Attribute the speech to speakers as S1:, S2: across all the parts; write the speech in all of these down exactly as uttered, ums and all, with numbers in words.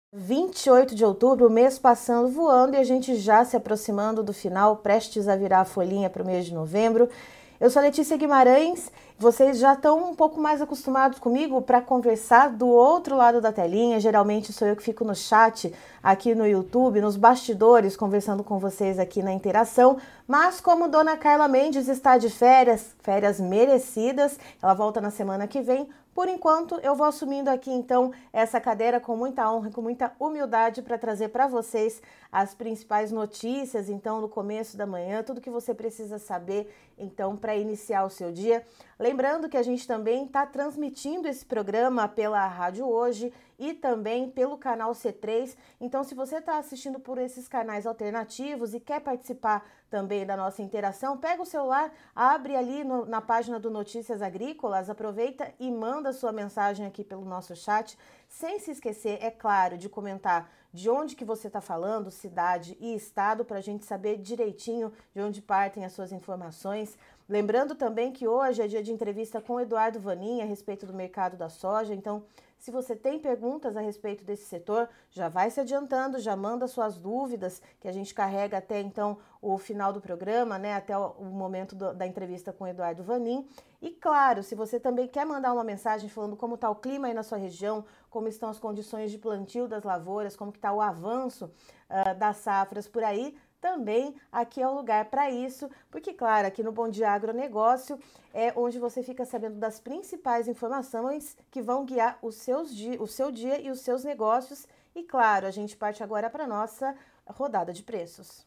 S1: vinte e oito de outubro, o mês passando voando e a gente já se aproximando do final, prestes a virar a folhinha para o mês de novembro. Eu sou a Letícia Guimarães, vocês já estão um pouco mais acostumados comigo para conversar do outro lado da telinha. Geralmente sou eu que fico no chat aqui no YouTube, nos bastidores, conversando com vocês aqui na interação. Mas como Dona Carla Mendes está de férias, férias merecidas, ela volta na semana que vem. Por enquanto, eu vou assumindo aqui, então, essa cadeira com muita honra e com muita humildade para trazer para vocês as principais notícias, então, no começo da manhã, tudo que você precisa saber, então, para iniciar o seu dia. Lembrando que a gente também está transmitindo esse programa pela Rádio Hoje e também pelo canal C três. Então, se você está assistindo por esses canais alternativos e quer participar também da nossa interação, pega o celular, abre ali no, na página do Notícias Agrícolas, aproveita e manda sua mensagem aqui pelo nosso chat, sem se esquecer, é claro, de comentar de onde que você está falando, cidade e estado, para a gente saber direitinho de onde partem as suas informações. Lembrando também que hoje é dia de entrevista com o Eduardo Vanin a respeito do mercado da soja, então se você tem perguntas a respeito desse setor, já vai se adiantando, já manda suas dúvidas, que a gente carrega até então o final do programa, né, até o, o momento do, da entrevista com o Eduardo Vanin. E claro, se você também quer mandar uma mensagem falando como está o clima aí na sua região, como estão as condições de plantio das lavouras, como que está o avanço uh, das safras por aí, também aqui é o lugar para isso, porque, claro, aqui no Bom Dia Agronegócio é onde você fica sabendo das principais informações que vão guiar os seus di- o seu dia e os seus negócios. E, claro, a gente parte agora para a nossa rodada de preços.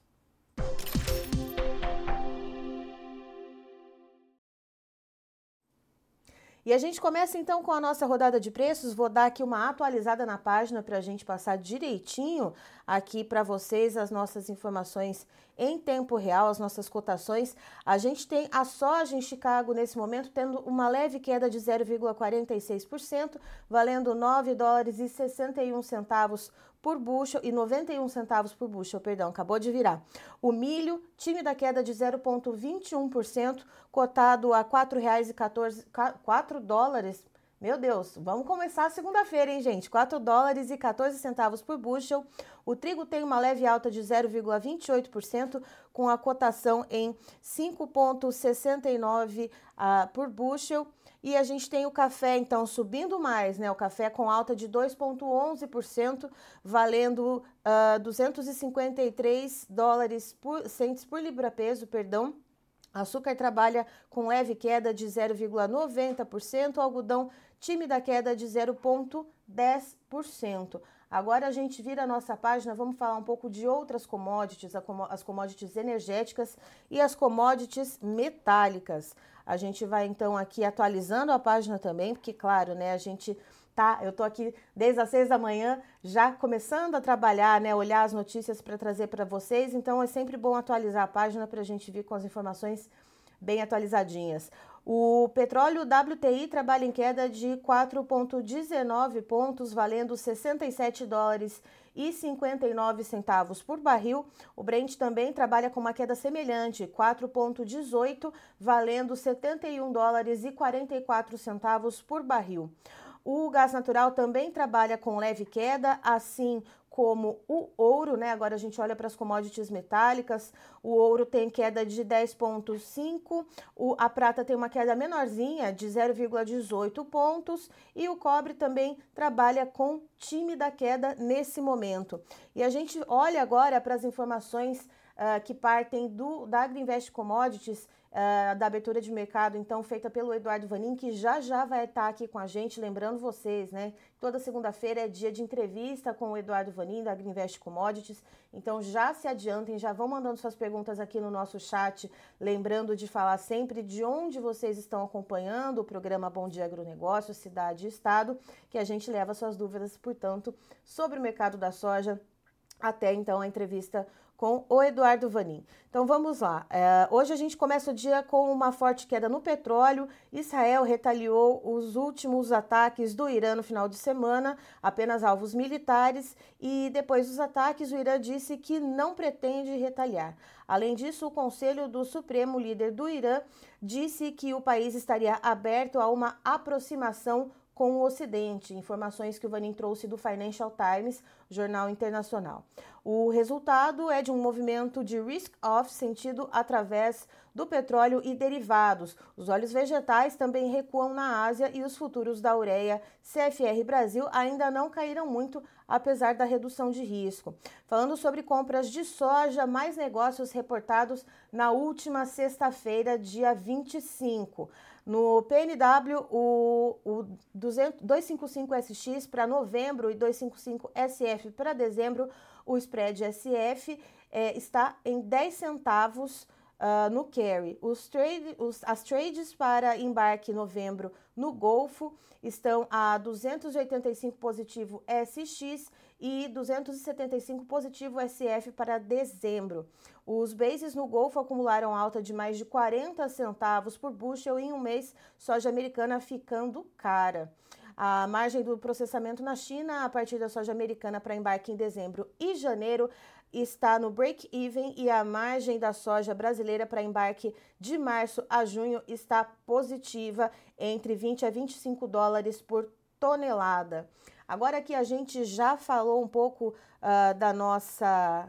S1: E a gente começa então com a nossa rodada de preços. Vou dar aqui uma atualizada na página para a gente passar direitinho aqui para vocês as nossas informações em tempo real, as nossas cotações. A gente tem a soja em Chicago nesse momento tendo uma leve queda de zero vírgula quarenta e seis por cento, valendo nove dólares e sessenta e um centavos por bushel e noventa e um centavos por bushel, perdão, acabou de virar. O milho, tímida queda de zero vírgula vinte e um por cento, cotado a quatro reais e quatorze, quatro dólares. Meu Deus, vamos começar a segunda-feira, hein, gente? quatro dólares e quatorze centavos por bushel. O trigo tem uma leve alta de zero vírgula vinte e oito por cento, com a cotação em cinco vírgula sessenta e nove uh, por bushel. E a gente tem o café, então, subindo mais, né? O café com alta de dois vírgula onze por cento, valendo uh, duzentos e cinquenta e três dólares por, centes por libra-peso, perdão. Açúcar trabalha com leve queda de zero vírgula noventa por cento, algodão tímida queda de zero vírgula dez por cento. Agora a gente vira a nossa página, vamos falar um pouco de outras commodities, as commodities energéticas e as commodities metálicas. A gente vai então aqui atualizando a página também, porque claro, né, a gente tá, eu tô aqui desde as seis da manhã já começando a trabalhar, né, olhar as notícias para trazer para vocês, então é sempre bom atualizar a página para a gente vir com as informações bem atualizadinhas. O petróleo W T I trabalha em queda de quatro vírgula dezenove pontos, valendo sessenta e sete dólares e cinquenta e nove centavos por barril. O Brent também trabalha com uma queda semelhante, quatro vírgula dezoito, valendo setenta e um dólares e quarenta e quatro centavos por barril. O gás natural também trabalha com leve queda, assim como o ouro, né? Agora a gente olha para as commodities metálicas. O ouro tem queda de dez vírgula cinco, o, a prata tem uma queda menorzinha de zero vírgula dezoito pontos e o cobre também trabalha com tímida queda nesse momento. E a gente olha agora para as informações uh, que partem do, da Agriinvest Commodities, Uh, da abertura de mercado, então, feita pelo Eduardo Vanin, que já já vai estar aqui com a gente, lembrando vocês, né? Toda segunda-feira é dia de entrevista com o Eduardo Vanin, da Agriinvest Commodities, então já se adiantem, já vão mandando suas perguntas aqui no nosso chat, lembrando de falar sempre de onde vocês estão acompanhando o programa Bom Dia Agronegócio, cidade e estado, que a gente leva suas dúvidas, portanto, sobre o mercado da soja, até então a entrevista com o Eduardo Vanin. Então vamos lá, é, hoje a gente começa o dia com uma forte queda no petróleo. Israel retaliou os últimos ataques do Irã no final de semana, apenas alvos militares, e depois dos ataques o Irã disse que não pretende retaliar. Além disso, o Conselho do Supremo Líder do Irã disse que o país estaria aberto a uma aproximação com o Ocidente. Informações que o Vanin trouxe do Financial Times. Jornal Internacional. O resultado é de um movimento de risk-off sentido através do petróleo e derivados. Os óleos vegetais também recuam na Ásia e os futuros da ureia C F R Brasil ainda não caíram muito, apesar da redução de risco. Falando sobre compras de soja, mais negócios reportados na última sexta-feira, dia vinte e cinco. No P N W, o, o duzentos cinquenta e cinco S X para novembro e duzentos cinquenta e cinco S F para dezembro, o spread S F é, está em dez centavos uh, no carry. Os trade, os, as trades para embarque novembro no Golfo estão a duzentos e oitenta e cinco positivo S X e duzentos e setenta e cinco positivo S F para dezembro. Os bases no Golfo acumularam alta de mais de quarenta centavos por bushel em um mês, soja americana ficando cara. A margem do processamento na China, a partir da soja americana para embarque em dezembro e janeiro, está no break-even e a margem da soja brasileira para embarque de março a junho está positiva, entre vinte a vinte e cinco dólares por tonelada. Agora que a gente já falou um pouco uh, da nossa,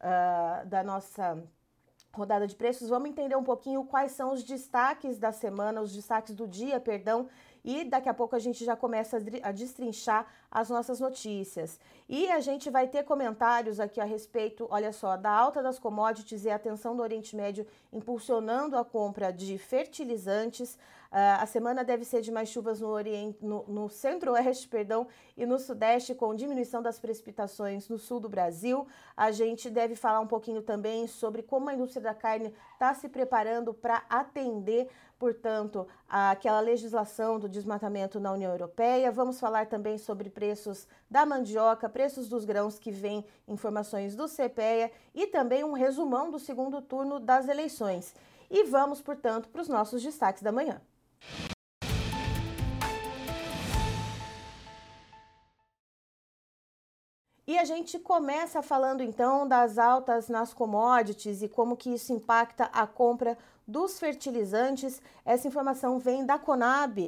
S1: uh, da nossa rodada de preços, vamos entender um pouquinho quais são os destaques da semana, os destaques do dia, perdão, e daqui a pouco a gente já começa a destrinchar as nossas notícias. E a gente vai ter comentários aqui a respeito, olha só, da alta das commodities e a tensão do Oriente Médio impulsionando a compra de fertilizantes. Uh, a semana deve ser de mais chuvas no, Oriente, no, no centro-oeste, perdão, e no sudeste, com diminuição das precipitações no sul do Brasil. A gente deve falar um pouquinho também sobre como a indústria da carne está se preparando para atender, portanto, aquela legislação do desmatamento na União Europeia. Vamos falar também sobre preços da mandioca, preços dos grãos, que vem informações do CEPEA, e também um resumão do segundo turno das eleições. E vamos, portanto, para os nossos destaques da manhã. E a gente começa falando então das altas nas commodities e como que isso impacta a compra dos fertilizantes. Essa informação vem da Conab,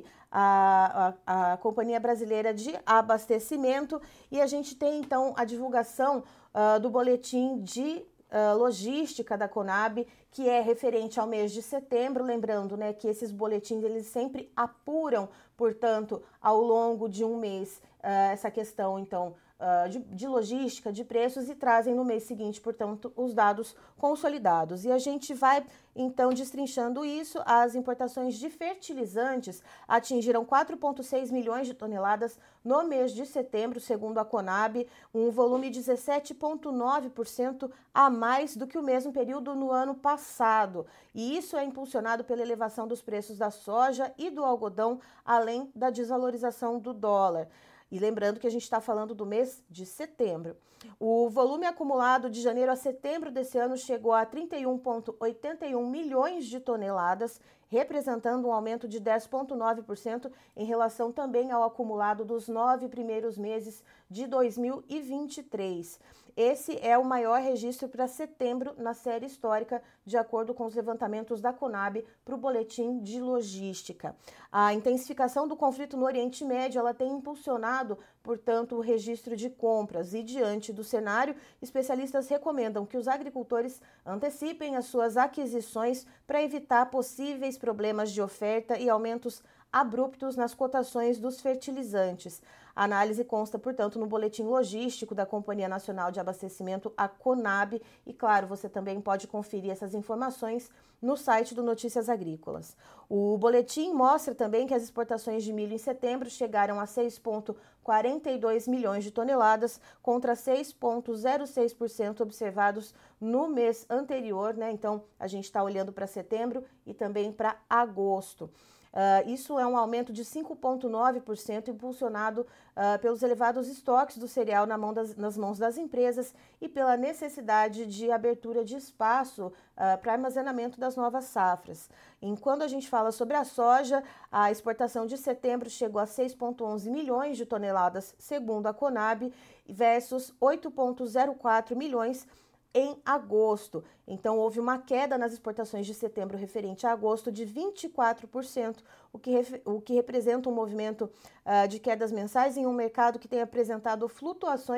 S1: a, a, a Companhia Brasileira de Abastecimento, e a gente tem então a divulgação uh, do boletim de uh, logística da Conab, que é referente ao mês de setembro. Lembrando, né, que esses boletins eles sempre apuram, portanto, ao longo de um mês, uh, essa questão então Uh, de, de logística, de preços, e trazem no mês seguinte, portanto, os dados consolidados. E a gente vai, então, destrinchando isso. As importações de fertilizantes atingiram quatro vírgula seis milhões de toneladas no mês de setembro, segundo a Conab, um volume dezessete vírgula nove por cento a mais do que o mesmo período no ano passado. E isso é impulsionado pela elevação dos preços da soja e do algodão, além da desvalorização do dólar. E lembrando que a gente está falando do mês de setembro. O volume acumulado de janeiro a setembro desse ano chegou a trinta e um vírgula oitenta e um milhões de toneladas, representando um aumento de dez vírgula nove por cento em relação também ao acumulado dos nove primeiros meses de dois mil e vinte e três. Esse é o maior registro para setembro na série histórica, de acordo com os levantamentos da Conab para o boletim de logística. A intensificação do conflito no Oriente Médio ela tem impulsionado, portanto, o registro de compras, e diante do cenário, especialistas recomendam que os agricultores antecipem as suas aquisições para evitar possíveis problemas de oferta e aumentos abruptos nas cotações dos fertilizantes. A análise consta, portanto, no boletim logístico da Companhia Nacional de Abastecimento, a Conab, e claro, você também pode conferir essas informações no site do Notícias Agrícolas. O boletim mostra também que as exportações de milho em setembro chegaram a seis vírgula quarenta e dois milhões de toneladas, contra seis vírgula zero seis por cento observados no mês anterior, né? Então, a gente está olhando para setembro e também para agosto. Uh, isso é um aumento de cinco vírgula nove por cento, impulsionado uh, pelos elevados estoques do cereal na mão das, nas mãos das empresas e pela necessidade de abertura de espaço uh, para armazenamento das novas safras. Enquanto a gente fala sobre a soja, a exportação de setembro chegou a seis vírgula onze milhões de toneladas, segundo a Conab, versus oito vírgula zero quatro milhões em agosto. Então, houve uma queda nas exportações de setembro referente a agosto de vinte e quatro por cento, o que, o que representa um movimento uh, de quedas mensais em um mercado que tem apresentado flutuações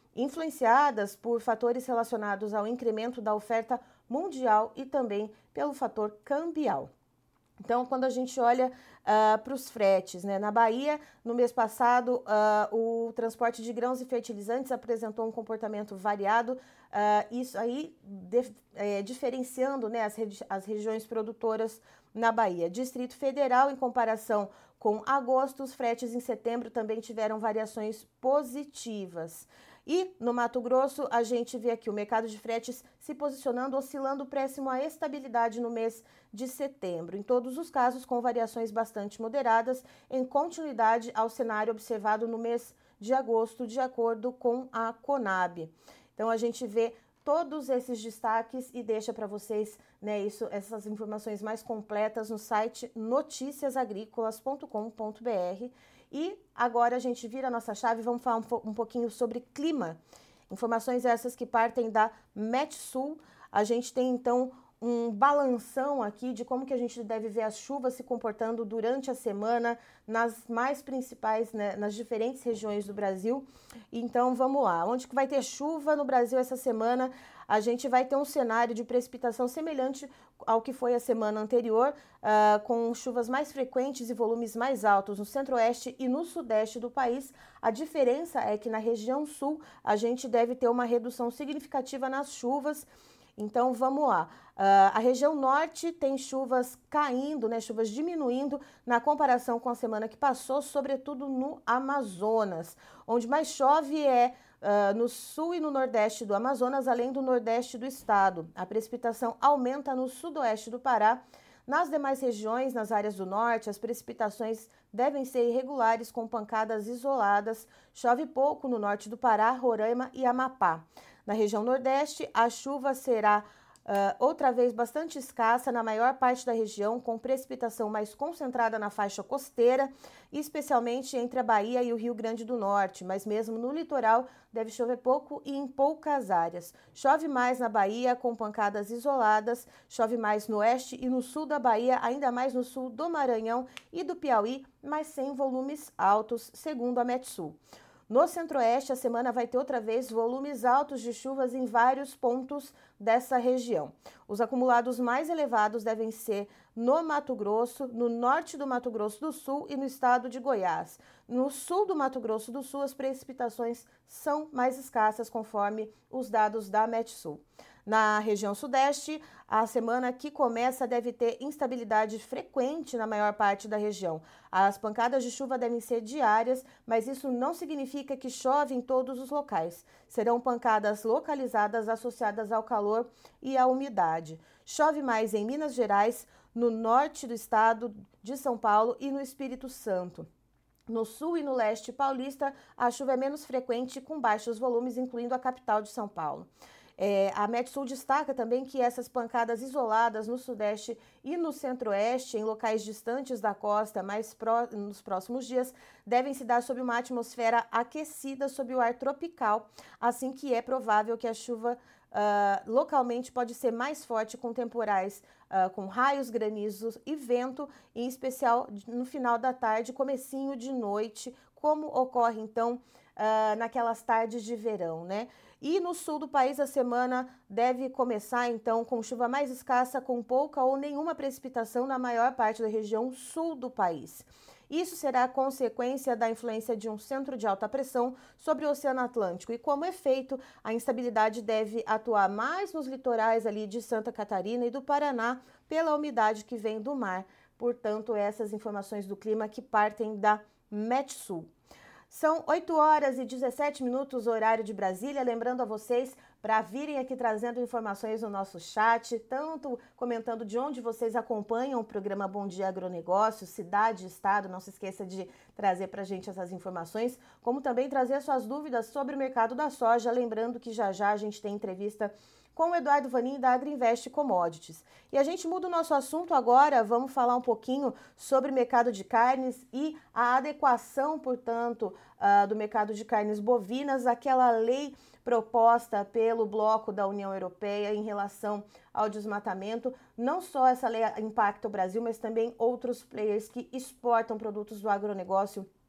S1: influenciadas por fatores relacionados ao incremento da oferta mundial e também pelo fator cambial. Então, quando a gente olha uh, para os fretes, né, na Bahia, no mês passado, uh, o transporte de grãos e fertilizantes apresentou um comportamento variado, uh, isso aí de, é, diferenciando, né, as, regi as regiões produtoras na Bahia. Distrito Federal, em comparação com agosto, os fretes em setembro também tiveram variações positivas. E no Mato Grosso, a gente vê aqui o mercado de fretes se posicionando, oscilando próximo à estabilidade no mês de setembro. Em todos os casos, com variações bastante moderadas, em continuidade ao cenário observado no mês de agosto, de acordo com a Conab. Então, a gente vê todos esses destaques e deixa para vocês, né, isso, essas informações mais completas no site noticias agrícolas ponto com ponto br. E agora a gente vira a nossa chave e vamos falar um, um pouquinho sobre clima. Informações essas que partem da Metsul. A gente tem então um balanção aqui de como que a gente deve ver as chuvas se comportando durante a semana nas mais principais, né, nas diferentes regiões do Brasil. Então vamos lá, onde que vai ter chuva no Brasil essa semana? A gente vai ter um cenário de precipitação semelhante ao que foi a semana anterior, uh, com chuvas mais frequentes e volumes mais altos no centro-oeste e no sudeste do país. A diferença é que na região sul a gente deve ter uma redução significativa nas chuvas. Então, vamos lá. Uh, a região norte tem chuvas caindo, né, chuvas diminuindo na comparação com a semana que passou, sobretudo no Amazonas. Onde mais chove é uh, no sul e no nordeste do Amazonas, além do nordeste do estado. A precipitação aumenta no sudoeste do Pará. Nas demais regiões, nas áreas do norte, as precipitações devem ser irregulares, com pancadas isoladas. Chove pouco no norte do Pará, Roraima e Amapá. Na região nordeste, a chuva será uh, outra vez bastante escassa na maior parte da região, com precipitação mais concentrada na faixa costeira, especialmente entre a Bahia e o Rio Grande do Norte, mas mesmo no litoral deve chover pouco e em poucas áreas. Chove mais na Bahia, com pancadas isoladas, chove mais no oeste e no sul da Bahia, ainda mais no sul do Maranhão e do Piauí, mas sem volumes altos, segundo a Metsul. No centro-oeste, a semana vai ter outra vez volumes altos de chuvas em vários pontos dessa região. Os acumulados mais elevados devem ser no Mato Grosso, no norte do Mato Grosso do Sul e no estado de Goiás. No sul do Mato Grosso do Sul, as precipitações são mais escassas, conforme os dados da Metsul. Na região sudeste, a semana que começa deve ter instabilidade frequente na maior parte da região. As pancadas de chuva devem ser diárias, mas isso não significa que chove em todos os locais. Serão pancadas localizadas associadas ao calor e à umidade. Chove mais em Minas Gerais, no norte do estado de São Paulo e no Espírito Santo. No sul e no leste paulista, a chuva é menos frequente, com baixos volumes, incluindo a capital de São Paulo. É, a Metsul destaca também que essas pancadas isoladas no sudeste e no centro-oeste, em locais distantes da costa, mais pró nos próximos dias, devem se dar sob uma atmosfera aquecida sob o ar tropical, assim que é provável que a chuva uh, localmente pode ser mais forte, com temporais uh, com raios, granizos e vento, em especial no final da tarde, comecinho de noite, como ocorre então uh, naquelas tardes de verão, né? E no sul do país, a semana deve começar, então, com chuva mais escassa, com pouca ou nenhuma precipitação na maior parte da região sul do país. Isso será consequência da influência de um centro de alta pressão sobre o Oceano Atlântico e, como efeito, a instabilidade deve atuar mais nos litorais ali de Santa Catarina e do Paraná pela umidade que vem do mar. Portanto, essas informações do clima que partem da Metsul. São oito horas e dezessete minutos, horário de Brasília. Lembrando a vocês para virem aqui trazendo informações no nosso chat, tanto comentando de onde vocês acompanham o programa Bom Dia Agronegócio, cidade, estado, não se esqueça de trazer para a gente essas informações, como também trazer suas dúvidas sobre o mercado da soja. Lembrando que já já a gente tem entrevista com o Eduardo Vanin, da Agriinvest Commodities. E a gente muda o nosso assunto agora, vamos falar um pouquinho sobre mercado de carnes e a adequação, portanto, uh, do mercado de carnes bovinas àquela lei proposta pelo bloco da União Europeia em relação ao desmatamento. Não só essa lei impacta o Brasil, mas também outros players que exportam produtos do agronegócio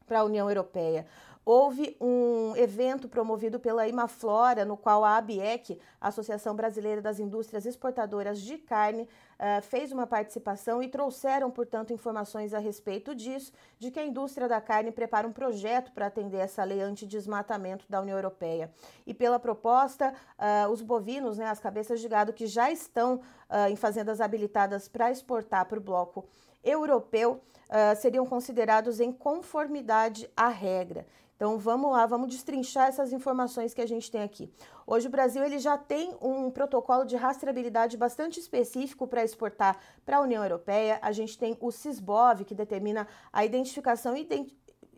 S1: para a União Europeia. Houve um evento promovido pela Imaflora, no qual a ABIEC, a Associação Brasileira das Indústrias Exportadoras de Carne, uh, fez uma participação e trouxeram, portanto, informações a respeito disso, de que a indústria da carne prepara um projeto para atender essa lei antidesmatamento da União Europeia. E pela proposta, uh, os bovinos, né, as cabeças de gado que já estão uh, em fazendas habilitadas para exportar para o bloco europeu, uh, seriam considerados em conformidade à regra. Então vamos lá, vamos destrinchar essas informações que a gente tem aqui. Hoje o Brasil ele já tem um protocolo de rastreabilidade bastante específico para exportar para a União Europeia. A gente tem o SISBOV, que determina a identificação ident...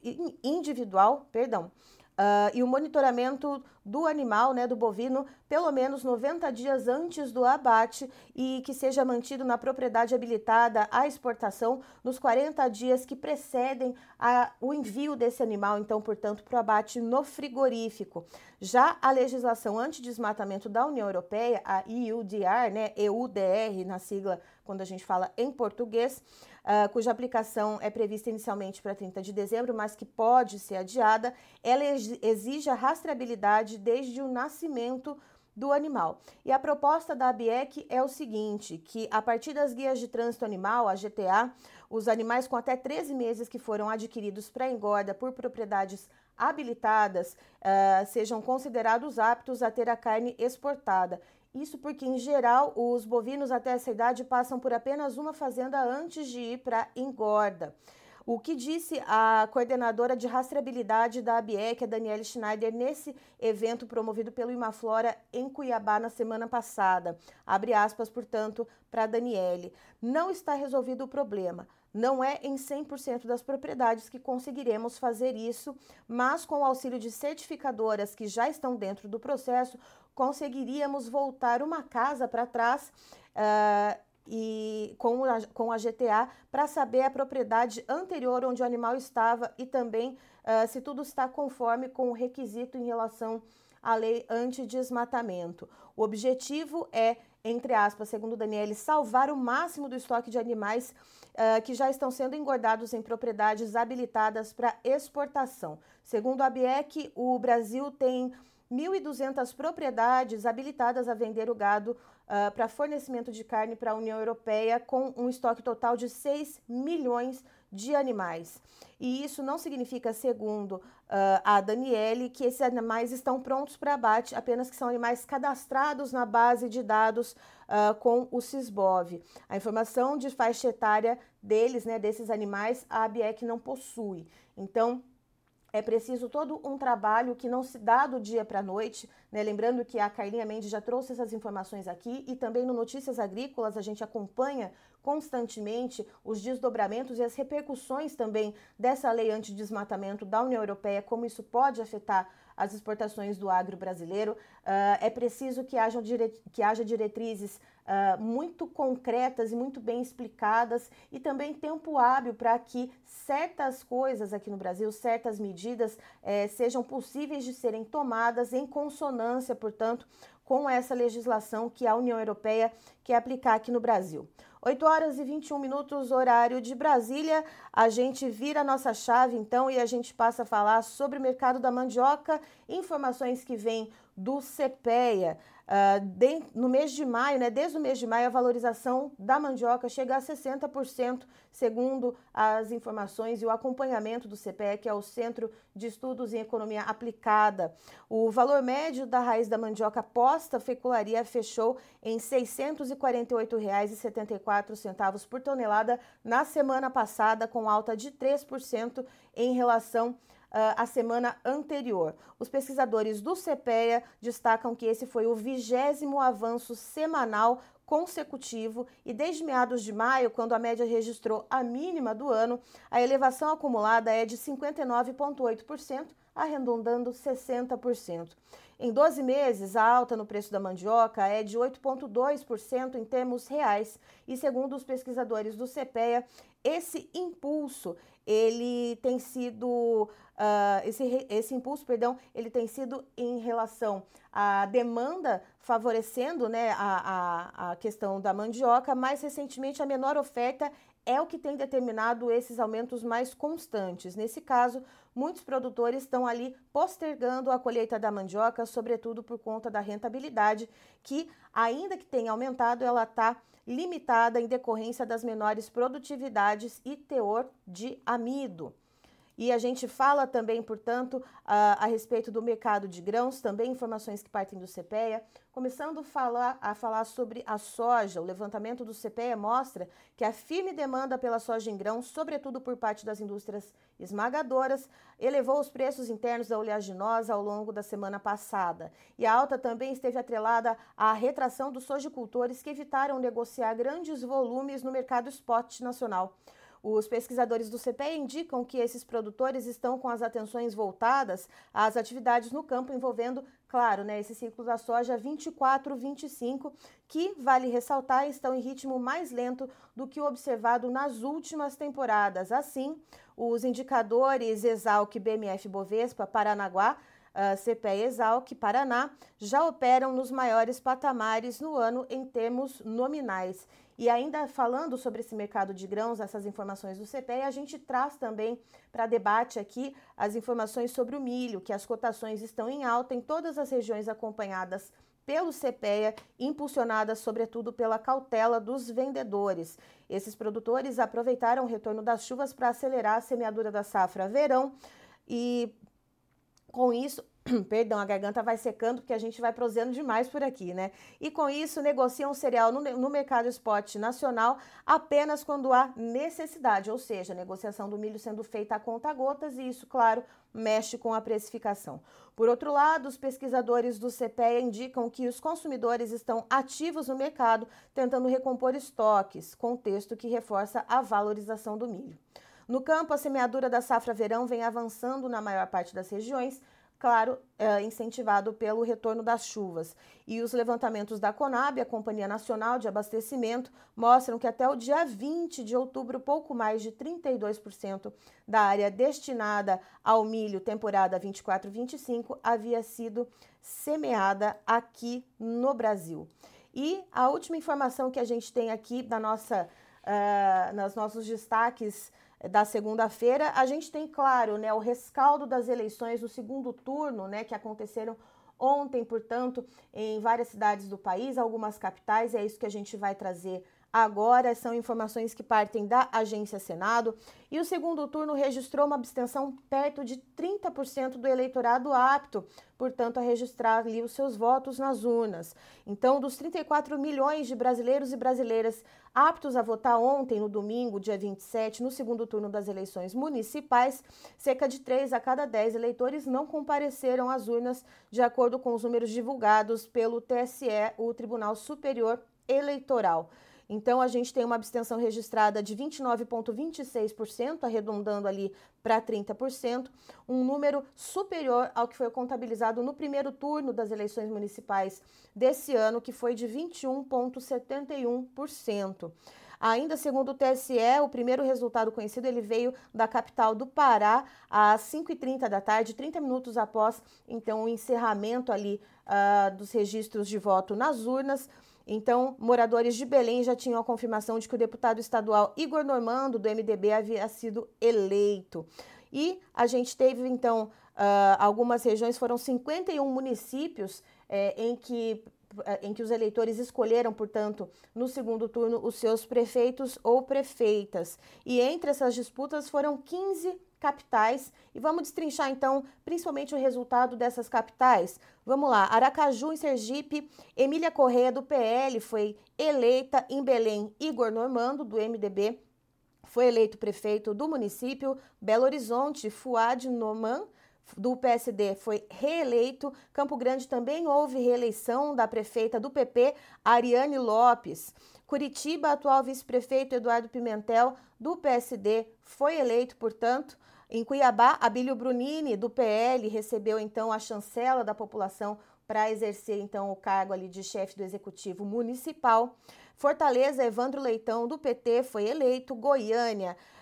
S1: individual, perdão, Uh, e o monitoramento do animal, né, do bovino, pelo menos noventa dias antes do abate e que seja mantido na propriedade habilitada à exportação nos quarenta dias que precedem a, o envio desse animal, então, portanto, para o abate no frigorífico. Já a legislação antidesmatamento da União Europeia, a E U D R, né, E U D R na sigla quando a gente fala em português, Uh, cuja aplicação é prevista inicialmente para trinta de dezembro, mas que pode ser adiada, ela exige a rastreabilidade desde o nascimento do animal. E a proposta da ABIEC é o seguinte, que a partir das guias de trânsito animal, a G T A, os animais com até treze meses que foram adquiridos para engorda por propriedades habilitadas uh, sejam considerados aptos a ter a carne exportada. Isso porque, em geral, os bovinos até essa idade passam por apenas uma fazenda antes de ir para engorda. O que disse a coordenadora de rastreabilidade da ABIEC, a Daniele Schneider, nesse evento promovido pelo Imaflora em Cuiabá na semana passada. Abre aspas, portanto, para a Daniele. Não está resolvido o problema. Não é em cem por cento das propriedades que conseguiremos fazer isso, mas com o auxílio de certificadoras que já estão dentro do processo, conseguiríamos voltar uma casa para trás uh, e com a, com a G T A para saber a propriedade anterior onde o animal estava e também uh, se tudo está conforme com o requisito em relação à lei antidesmatamento. O objetivo é, entre aspas, segundo Daniele, salvar o máximo do estoque de animais uh, que já estão sendo engordados em propriedades habilitadas para exportação. Segundo a ABIEC, o Brasil tem mil e duzentas propriedades habilitadas a vender o gado uh, para fornecimento de carne para a União Europeia, com um estoque total de seis milhões de animais. E isso não significa, segundo uh, a Daniele, que esses animais estão prontos para abate, apenas que são animais cadastrados na base de dados uh, com o SISBOV. A informação de faixa etária deles, né, desses animais, a ABIEC não possui. Então, é preciso todo um trabalho que não se dá do dia para a noite, né? Lembrando que a Carlinha Mendes já trouxe essas informações aqui e também no Notícias Agrícolas a gente acompanha constantemente os desdobramentos e as repercussões também dessa lei antidesmatamento da União Europeia, como isso pode afetar as exportações do agro brasileiro. Uh, é preciso que haja, dire... que haja diretrizes uh, muito concretas e muito bem explicadas e também tempo hábil para que certas coisas aqui no Brasil, certas medidas eh, sejam possíveis de serem tomadas em consonância, portanto, com essa legislação que a União Europeia quer aplicar aqui no Brasil. oito horas e vinte e um minutos, horário de Brasília. A gente vira a nossa chave, então, e a gente passa a falar sobre o mercado da mandioca, informações que vêm do CEPEA. Uh, de, no mês de maio, né, desde o mês de maio, a valorização da mandioca chega a sessenta por cento, segundo as informações e o acompanhamento do CEPEA, que é o Centro de Estudos em Economia Aplicada. O valor médio da raiz da mandioca posta-fecularia fechou em seiscentos e quarenta e oito reais e setenta e quatro centavos por tonelada na semana passada, com alta de três por cento em relação Uh, a semana anterior. Os pesquisadores do CEPEA destacam que esse foi o vigésimo avanço semanal consecutivo e desde meados de maio, quando a média registrou a mínima do ano, a elevação acumulada é de cinquenta e nove vírgula oito por cento, arredondando sessenta por cento. Em doze meses, a alta no preço da mandioca é de oito vírgula dois por cento em termos reais e, segundo os pesquisadores do CEPEA, esse impulso ele tem sido uh, esse, esse impulso, perdão, ele tem sido em relação à demanda, favorecendo, né, a, a, a questão da mandioca. Mais recentemente, a menor oferta é o que tem determinado esses aumentos mais constantes. Nesse caso, muitos produtores estão ali postergando a colheita da mandioca, sobretudo por conta da rentabilidade, que, ainda que tenha aumentado, ela está limitada em decorrência das menores produtividades e teor de amido. E a gente fala também, portanto, a, a respeito do mercado de grãos, também informações que partem do CEPEA. Começando a falar, a falar sobre a soja, o levantamento do CEPEA mostra que a firme demanda pela soja em grãos, sobretudo por parte das indústrias esmagadoras, elevou os preços internos da oleaginosa ao longo da semana passada. E a alta também esteve atrelada à retração dos sojicultores que evitaram negociar grandes volumes no mercado spot nacional. Os pesquisadores do CEPEA indicam que esses produtores estão com as atenções voltadas às atividades no campo envolvendo, claro, né, esse ciclo da soja vinte e quatro vinte e cinco, que, vale ressaltar, estão em ritmo mais lento do que o observado nas últimas temporadas. Assim, os indicadores Exalc, B M F Bovespa, Paranaguá, Uh, CEPEA Exalc, Paraná, já operam nos maiores patamares no ano em termos nominais. E ainda falando sobre esse mercado de grãos, essas informações do CEPEA, a gente traz também para debate aqui as informações sobre o milho, que as cotações estão em alta em todas as regiões acompanhadas pelo CEPEA, impulsionadas sobretudo pela cautela dos vendedores. Esses produtores aproveitaram o retorno das chuvas para acelerar a semeadura da safra verão e com isso, perdão, a garganta vai secando porque a gente vai prosendo demais por aqui, né? E com isso, negociam cereal no, no mercado spot nacional apenas quando há necessidade, ou seja, a negociação do milho sendo feita a conta-gotas e isso, claro, mexe com a precificação. Por outro lado, os pesquisadores do CEPEA indicam que os consumidores estão ativos no mercado, tentando recompor estoques, contexto que reforça a valorização do milho. No campo, a semeadura da safra verão vem avançando na maior parte das regiões, claro, é, incentivado pelo retorno das chuvas. E os levantamentos da Conab, a Companhia Nacional de Abastecimento, mostram que até o dia vinte de outubro, pouco mais de trinta e dois por cento da área destinada ao milho temporada vinte e quatro vinte e cinco havia sido semeada aqui no Brasil. E a última informação que a gente tem aqui da nossa, uh, nos nossos destaques da segunda-feira, a gente tem, claro, né, o rescaldo das eleições no segundo turno, né, que aconteceram ontem, portanto, em várias cidades do país, algumas capitais, é isso que a gente vai trazer agora. São informações que partem da Agência Senado. E o segundo turno registrou uma abstenção perto de trinta por cento do eleitorado apto, portanto, a registrar ali os seus votos nas urnas. Então, dos trinta e quatro milhões de brasileiros e brasileiras aptos a votar ontem, no domingo, dia vinte e sete, no segundo turno das eleições municipais, cerca de três a cada dez eleitores não compareceram às urnas, de acordo com os números divulgados pelo T S E, o Tribunal Superior Eleitoral. Então, a gente tem uma abstenção registrada de vinte e nove vírgula vinte e seis por cento, arredondando ali para trinta por cento, um número superior ao que foi contabilizado no primeiro turno das eleições municipais desse ano, que foi de vinte e um vírgula setenta e um por cento. Ainda segundo o T S E, o primeiro resultado conhecido ele veio da capital do Pará às cinco e trinta da tarde, trinta minutos após então o encerramento ali uh, dos registros de voto nas urnas. Então, moradores de Belém já tinham a confirmação de que o deputado estadual Igor Normando, do M D B, havia sido eleito. E a gente teve, então, uh, algumas regiões, foram cinquenta e um municípios eh, em que em que os eleitores escolheram, portanto, no segundo turno, os seus prefeitos ou prefeitas. E entre essas disputas foram quinze capitais. E vamos destrinchar, então, principalmente o resultado dessas capitais. Vamos lá, Aracaju, em Sergipe, Emília Corrêa, do P L, foi eleita. Em Belém, Igor Normando, do M D B, foi eleito prefeito do município. Belo Horizonte, Fuad Noman, do P S D, foi reeleito. Campo Grande também houve reeleição da prefeita do P P, Ariane Lopes. Curitiba, atual vice-prefeito Eduardo Pimentel, do P S D, foi eleito, portanto. Em Cuiabá, Abílio Brunini, do P L, recebeu então a chancela da população para exercer então o cargo ali de chefe do Executivo Municipal. Fortaleza, Evandro Leitão, do P T, foi eleito. Goiânia,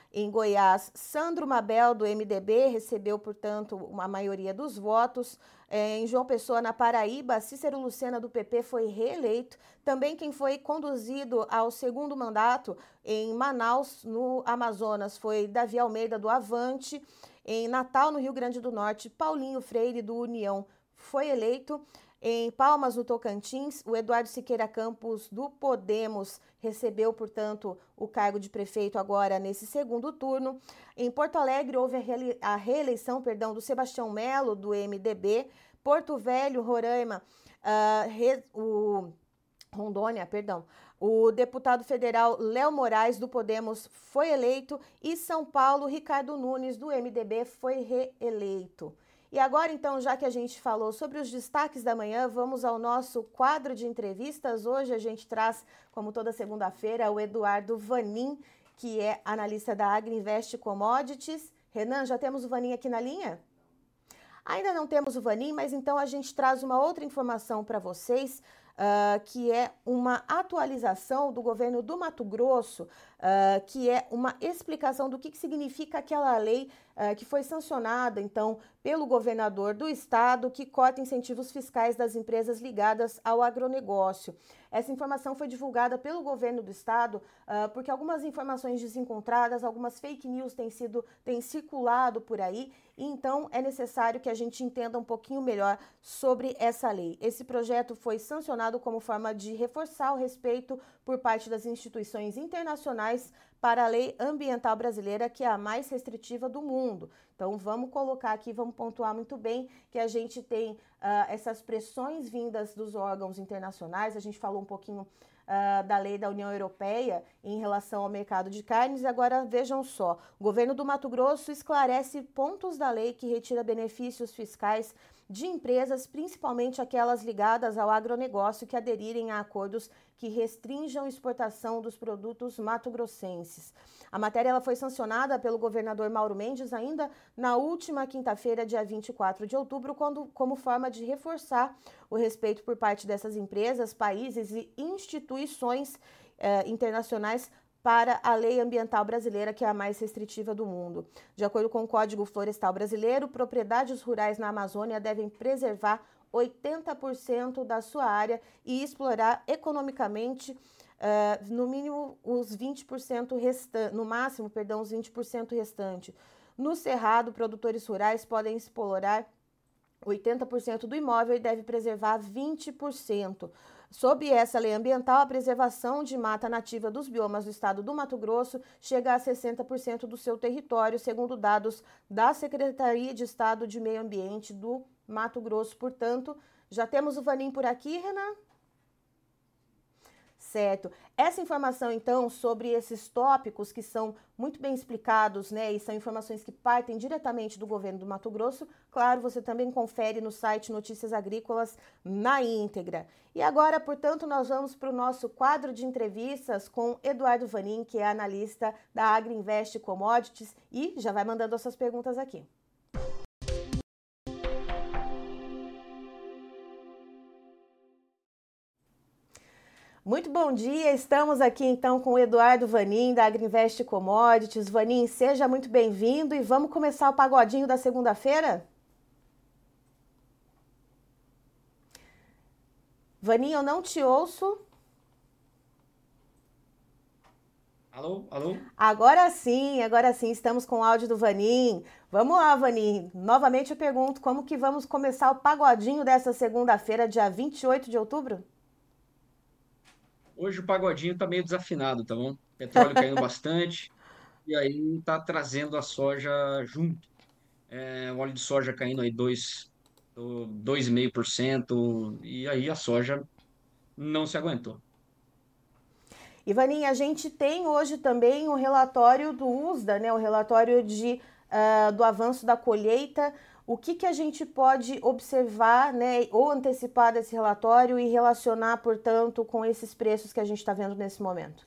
S1: Em Goiás, Sandro Mabel, do M D B, recebeu, portanto, uma maioria dos votos. Em João Pessoa, na Paraíba, Cícero Lucena, do P P, foi reeleito. Também quem foi conduzido ao segundo mandato em Manaus, no Amazonas, foi Davi Almeida, do Avante. Em Natal, no Rio Grande do Norte, Paulinho Freire, do União, foi eleito. Em Palmas, no Tocantins, o Eduardo Siqueira Campos, do Podemos, recebeu, portanto, o cargo de prefeito agora nesse segundo turno. Em Porto Alegre, houve a, reele a reeleição perdão, do Sebastião Melo, do M D B. Porto Velho, Roraima, uh, re, o Rondônia, perdão. O deputado federal Léo Moraes, do Podemos, foi eleito. E São Paulo, Ricardo Nunes, do M D B, foi reeleito. E agora, então, já que a gente falou sobre os destaques da manhã, vamos ao nosso quadro de entrevistas. Hoje a gente traz, como toda segunda-feira, o Eduardo Vanin, que é analista da Agriinvest Commodities. Renan, já temos o Vanin aqui na linha? Ainda não temos o Vanin, mas então a gente traz uma outra informação para vocês, uh, que é uma atualização do governo do Mato Grosso, uh, que é uma explicação do que, que significa aquela lei uh, que foi sancionada, então, pelo governador do estado, que corta incentivos fiscais das empresas ligadas ao agronegócio. Essa informação foi divulgada pelo governo do estado uh, porque algumas informações desencontradas, algumas fake news têm sido, têm circulado por aí, e então é necessário que a gente entenda um pouquinho melhor sobre essa lei. Esse projeto foi sancionado como forma de reforçar o respeito por parte das instituições internacionais para a lei ambiental brasileira, que é a mais restritiva do mundo. Então vamos colocar aqui, vamos pontuar muito bem que a gente tem uh, essas pressões vindas dos órgãos internacionais. A gente falou um pouquinho Uh, da lei da União Europeia em relação ao mercado de carnes. E agora vejam só, o governo do Mato Grosso esclarece pontos da lei que retira benefícios fiscais de empresas, principalmente aquelas ligadas ao agronegócio, que aderirem a acordos que restringam a exportação dos produtos mato-grossenses. A matéria ela foi sancionada pelo governador Mauro Mendes ainda na última quinta-feira, dia vinte e quatro de outubro, quando, como forma de reforçar o respeito por parte dessas empresas, países e instituições eh, internacionais para a lei ambiental brasileira, que é a mais restritiva do mundo. De acordo com o Código Florestal Brasileiro, propriedades rurais na Amazônia devem preservar oitenta por cento da sua área e explorar economicamente uh, no mínimo os vinte por cento restantes, no máximo, perdão, os vinte por cento restantes. No Cerrado, produtores rurais podem explorar oitenta por cento do imóvel e deve preservar vinte por cento. Sob essa lei ambiental, a preservação de mata nativa dos biomas do estado do Mato Grosso chega a sessenta por cento do seu território, segundo dados da Secretaria de Estado de Meio Ambiente do Mato Grosso. Portanto, já temos o Vanin por aqui, Renan? Certo. Essa informação, então, sobre esses tópicos que são muito bem explicados, né, e são informações que partem diretamente do governo do Mato Grosso, claro, você também confere no site Notícias Agrícolas na íntegra. E agora, portanto, nós vamos para o nosso quadro de entrevistas com Eduardo Vanin, que é analista da Agriinvest Commodities, e já vai mandando as suas perguntas aqui. Muito bom dia, estamos aqui então com o Eduardo Vanin, da Agriinvest Commodities. Vanin, seja muito bem-vindo e vamos começar o pagodinho da segunda-feira? Vanin, eu não te ouço.
S2: Alô, alô?
S1: Agora sim, agora sim, estamos com o áudio do Vanin. Vamos lá, Vanin. Novamente eu pergunto, como que vamos começar o pagodinho dessa segunda-feira, dia vinte e oito de outubro?
S2: Hoje o pagodinho tá meio desafinado, tá bom? Petróleo caindo bastante e aí tá trazendo a soja junto. É, o óleo de soja caindo aí dois, dois vírgula cinco por cento e aí a soja não se aguentou.
S1: Ivaninha, a gente tem hoje também o relatório do U S D A, né, o relatório de, uh, do avanço da colheita. O que, que a gente pode observar, né, ou antecipar desse relatório e relacionar, portanto, com esses preços que a gente está vendo nesse momento?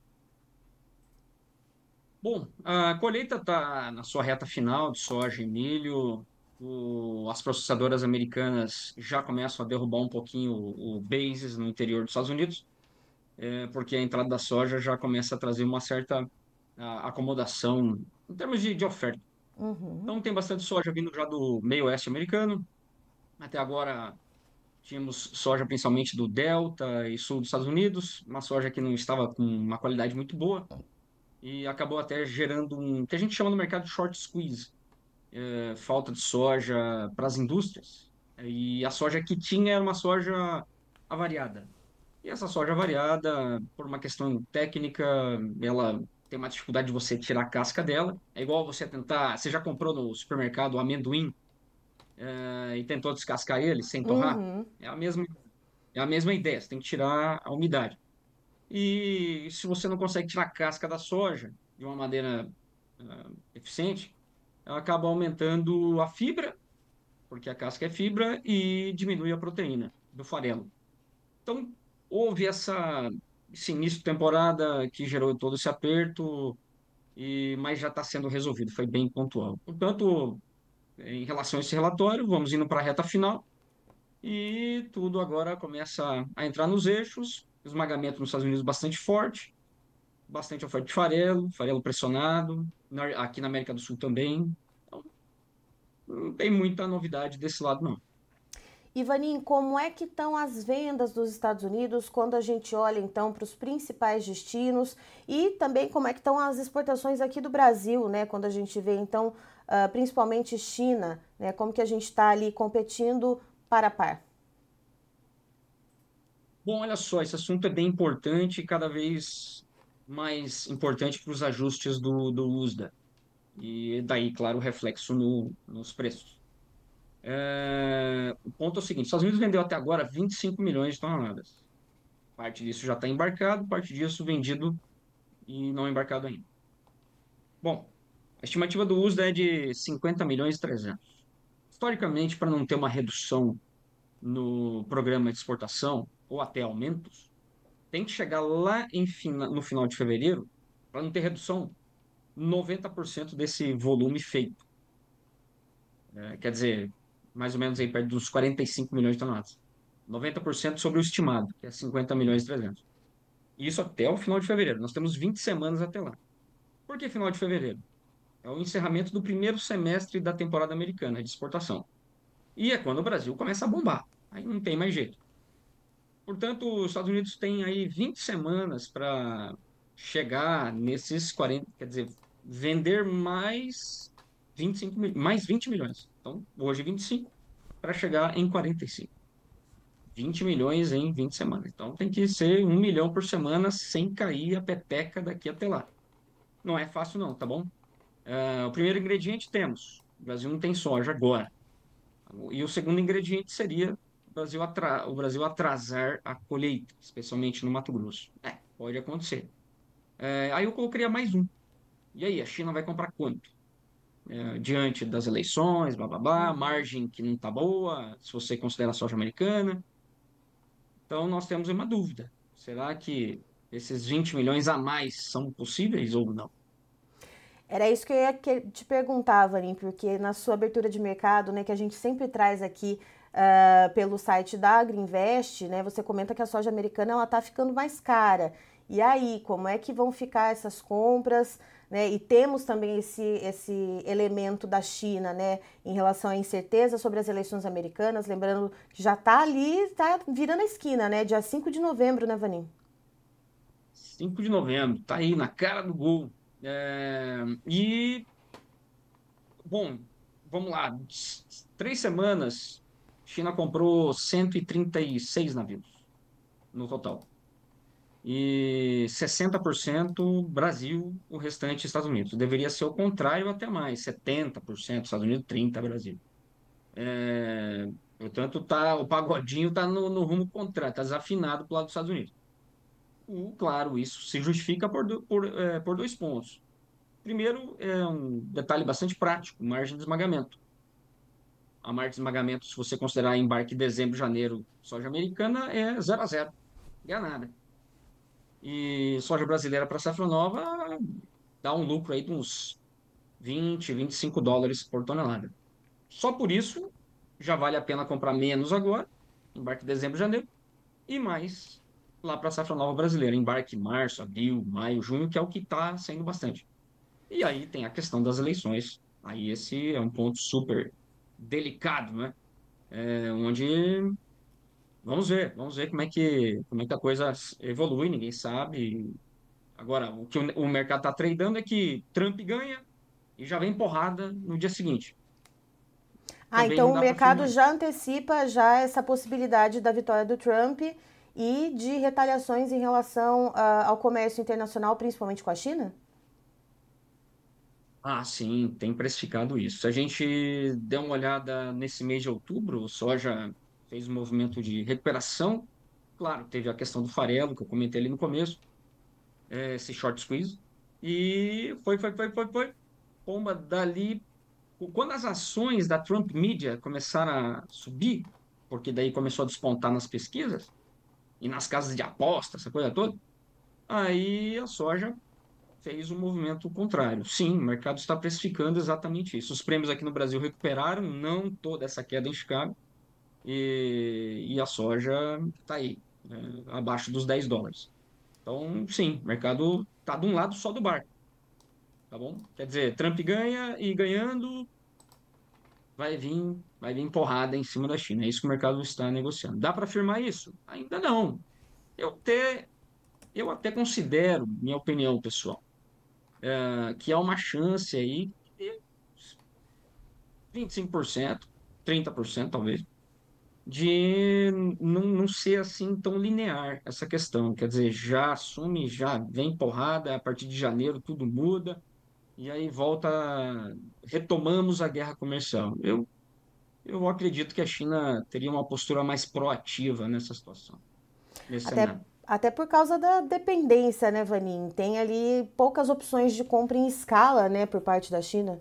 S2: Bom, a colheita está na sua reta final de soja e milho. O- as processadoras americanas já começam a derrubar um pouquinho o, o basis no interior dos Estados Unidos, é, porque a entrada da soja já começa a trazer uma certa a acomodação em termos de, de oferta.
S1: Uhum.
S2: Então tem bastante soja vindo já do meio oeste americano. Até agora tínhamos soja principalmente do Delta e sul dos Estados Unidos, uma soja que não estava com uma qualidade muito boa e acabou até gerando um que a gente chama no mercado de short squeeze, é, falta de soja para as indústrias. E a soja que tinha era uma soja avariada. E essa soja variada, por uma questão técnica, ela tem uma dificuldade de você tirar a casca dela. É igual você tentar. Você já comprou no supermercado amendoim, eh, e tentou descascar ele sem torrar?
S1: Uhum.
S2: É a mesma, é a mesma ideia. Você tem que tirar a umidade. E se você não consegue tirar a casca da soja de uma maneira, ah, eficiente, ela acaba aumentando a fibra, porque a casca é fibra, e diminui a proteína do farelo. Então, houve essa, esse início de temporada que gerou todo esse aperto, e, mas já está sendo resolvido, foi bem pontual. Portanto, em relação a esse relatório, vamos indo para a reta final e tudo agora começa a entrar nos eixos. Esmagamento nos Estados Unidos bastante forte, bastante oferta de farelo, farelo pressionado, na- aqui na América do Sul também. Então, não tem muita novidade desse lado, não.
S1: Ivanin, como é que estão as vendas dos Estados Unidos quando a gente olha então para os principais destinos e também como é que estão as exportações aqui do Brasil, né? Quando a gente vê então, uh, principalmente China, né? Como que a gente está ali competindo par a par?
S2: Bom, olha só, esse assunto é bem importante e cada vez mais importante para os ajustes do, do USDA. E daí, claro, o reflexo no, nos preços. É, o ponto é o seguinte: os Estados Unidos vendeu até agora vinte e cinco milhões de toneladas. Parte disso já está embarcado, parte disso vendido e não embarcado ainda. Bom, a estimativa do USDA é de cinquenta milhões e trezentos. Historicamente, para não ter uma redução no programa de exportação ou até aumentos, tem que chegar lá em fina, no final de fevereiro, para não ter redução, noventa por cento desse volume feito. É, quer dizer, mais ou menos aí perto dos quarenta e cinco milhões de toneladas. noventa por cento sobre o estimado, que é cinquenta milhões e trezentos. Isso até o final de fevereiro. Nós temos vinte semanas até lá. Por que final de fevereiro? É o encerramento do primeiro semestre da temporada americana de exportação. E é quando o Brasil começa a bombar. Aí não tem mais jeito. Portanto, os Estados Unidos têm aí vinte semanas para chegar nesses quarenta, quer dizer, vender mais vinte e cinco, mi- mais vinte milhões. Então, hoje vinte e cinco para chegar em quarenta e cinco. vinte milhões em vinte semanas. Então, tem que ser um milhão por semana sem cair a peteca daqui até lá. Não é fácil não, tá bom? Ah, o primeiro ingrediente temos. O Brasil não tem soja agora. E o segundo ingrediente seria o Brasil, atra... o Brasil atrasar a colheita, especialmente no Mato Grosso. É, pode acontecer. É, aí eu colocaria mais um. E aí, a China vai comprar quanto? É, diante das eleições, blá blá blá,
S1: Uhum.
S2: margem que não está boa, se você considera a soja americana. Então, nós temos uma dúvida. Será que esses vinte milhões a mais são possíveis ou não?
S1: Era isso que eu ia que- te perguntar, Varim, porque na sua abertura de mercado, né, que a gente sempre traz aqui ah, pelo site da Agriinvest, né, você comenta que a soja americana ela tá ficando mais cara. E aí, como é que vão ficar essas compras, né? E temos também esse, esse elemento da China, né, em relação à incerteza sobre as eleições americanas, lembrando que já tá ali, tá virando a esquina, né, dia cinco de novembro, né, Vanim?
S2: cinco de novembro, tá aí na cara do gol. É, e bom, vamos lá. Três semanas, China comprou cento e trinta e seis navios no total. E sessenta por cento Brasil, o restante Estados Unidos. Deveria ser o contrário até mais, setenta por cento Estados Unidos, trinta por cento Brasil. É, portanto, tá, o pagodinho está no, no rumo contrário, está desafinado para o lado dos Estados Unidos. O, claro, isso se justifica por, do- por, é, por dois pontos. Primeiro, é um detalhe bastante prático, margem de esmagamento. A margem de esmagamento, se você considerar embarque dezembro, janeiro, soja americana, é zero a zero. Ganha nada. E soja brasileira para safra nova dá um lucro aí de uns vinte, vinte e cinco dólares por tonelada. Só por isso já vale a pena comprar menos agora, embarque dezembro, janeiro, e mais. lá para a safra nova brasileira, embarque em março, abril, maio, junho, que é o que está saindo bastante. E aí tem a questão das eleições. Aí esse é um ponto super delicado, né? É, onde vamos ver, vamos ver como é que, como é que a coisa evolui, ninguém sabe. Agora, o que o, o mercado está tradando é que Trump ganha e já vem porrada no dia seguinte.
S1: Ah,
S2: Também
S1: então
S2: não
S1: o
S2: dá para
S1: mercado
S2: afirmar isso.
S1: já antecipa já essa possibilidade da vitória do Trump e de retaliações em relação ah, ao comércio internacional, principalmente com a China?
S2: Ah, sim, tem precificado isso. Se a gente der uma olhada nesse mês de outubro, o soja fez um movimento de recuperação. Claro, teve a questão do farelo, que eu comentei ali no começo, é, esse short squeeze. E foi, foi, foi, foi, foi. Pomba dali. Quando as ações da Trump Media começaram a subir, porque daí começou a despontar nas pesquisas e nas casas de aposta, essa coisa toda, aí a soja fez um movimento contrário. Sim, o mercado está precificando exatamente isso. Os prêmios aqui no Brasil recuperaram, não toda essa queda em Chicago, e, e a soja está aí, né, abaixo dos dez dólares. Então, sim, o mercado está de um lado só do barco, tá bom? Quer dizer, Trump ganha e ganhando vai vir, vai vir porrada em cima da China. É isso que o mercado está negociando. Dá para afirmar isso? Ainda não. Eu até, eu até considero, minha opinião pessoal, eh, que há uma chance aí de vinte e cinco por cento, trinta por cento talvez, de não, não ser assim tão linear essa questão. Quer dizer, já assume, já vem porrada, a partir de janeiro tudo muda, e aí volta, retomamos a guerra comercial. Eu, eu acredito que a China teria uma postura mais proativa nessa situação, nesse
S1: Até,
S2: cenário.
S1: até por causa da dependência, né, Vanin? Tem ali poucas opções de compra em escala, né, por parte da China.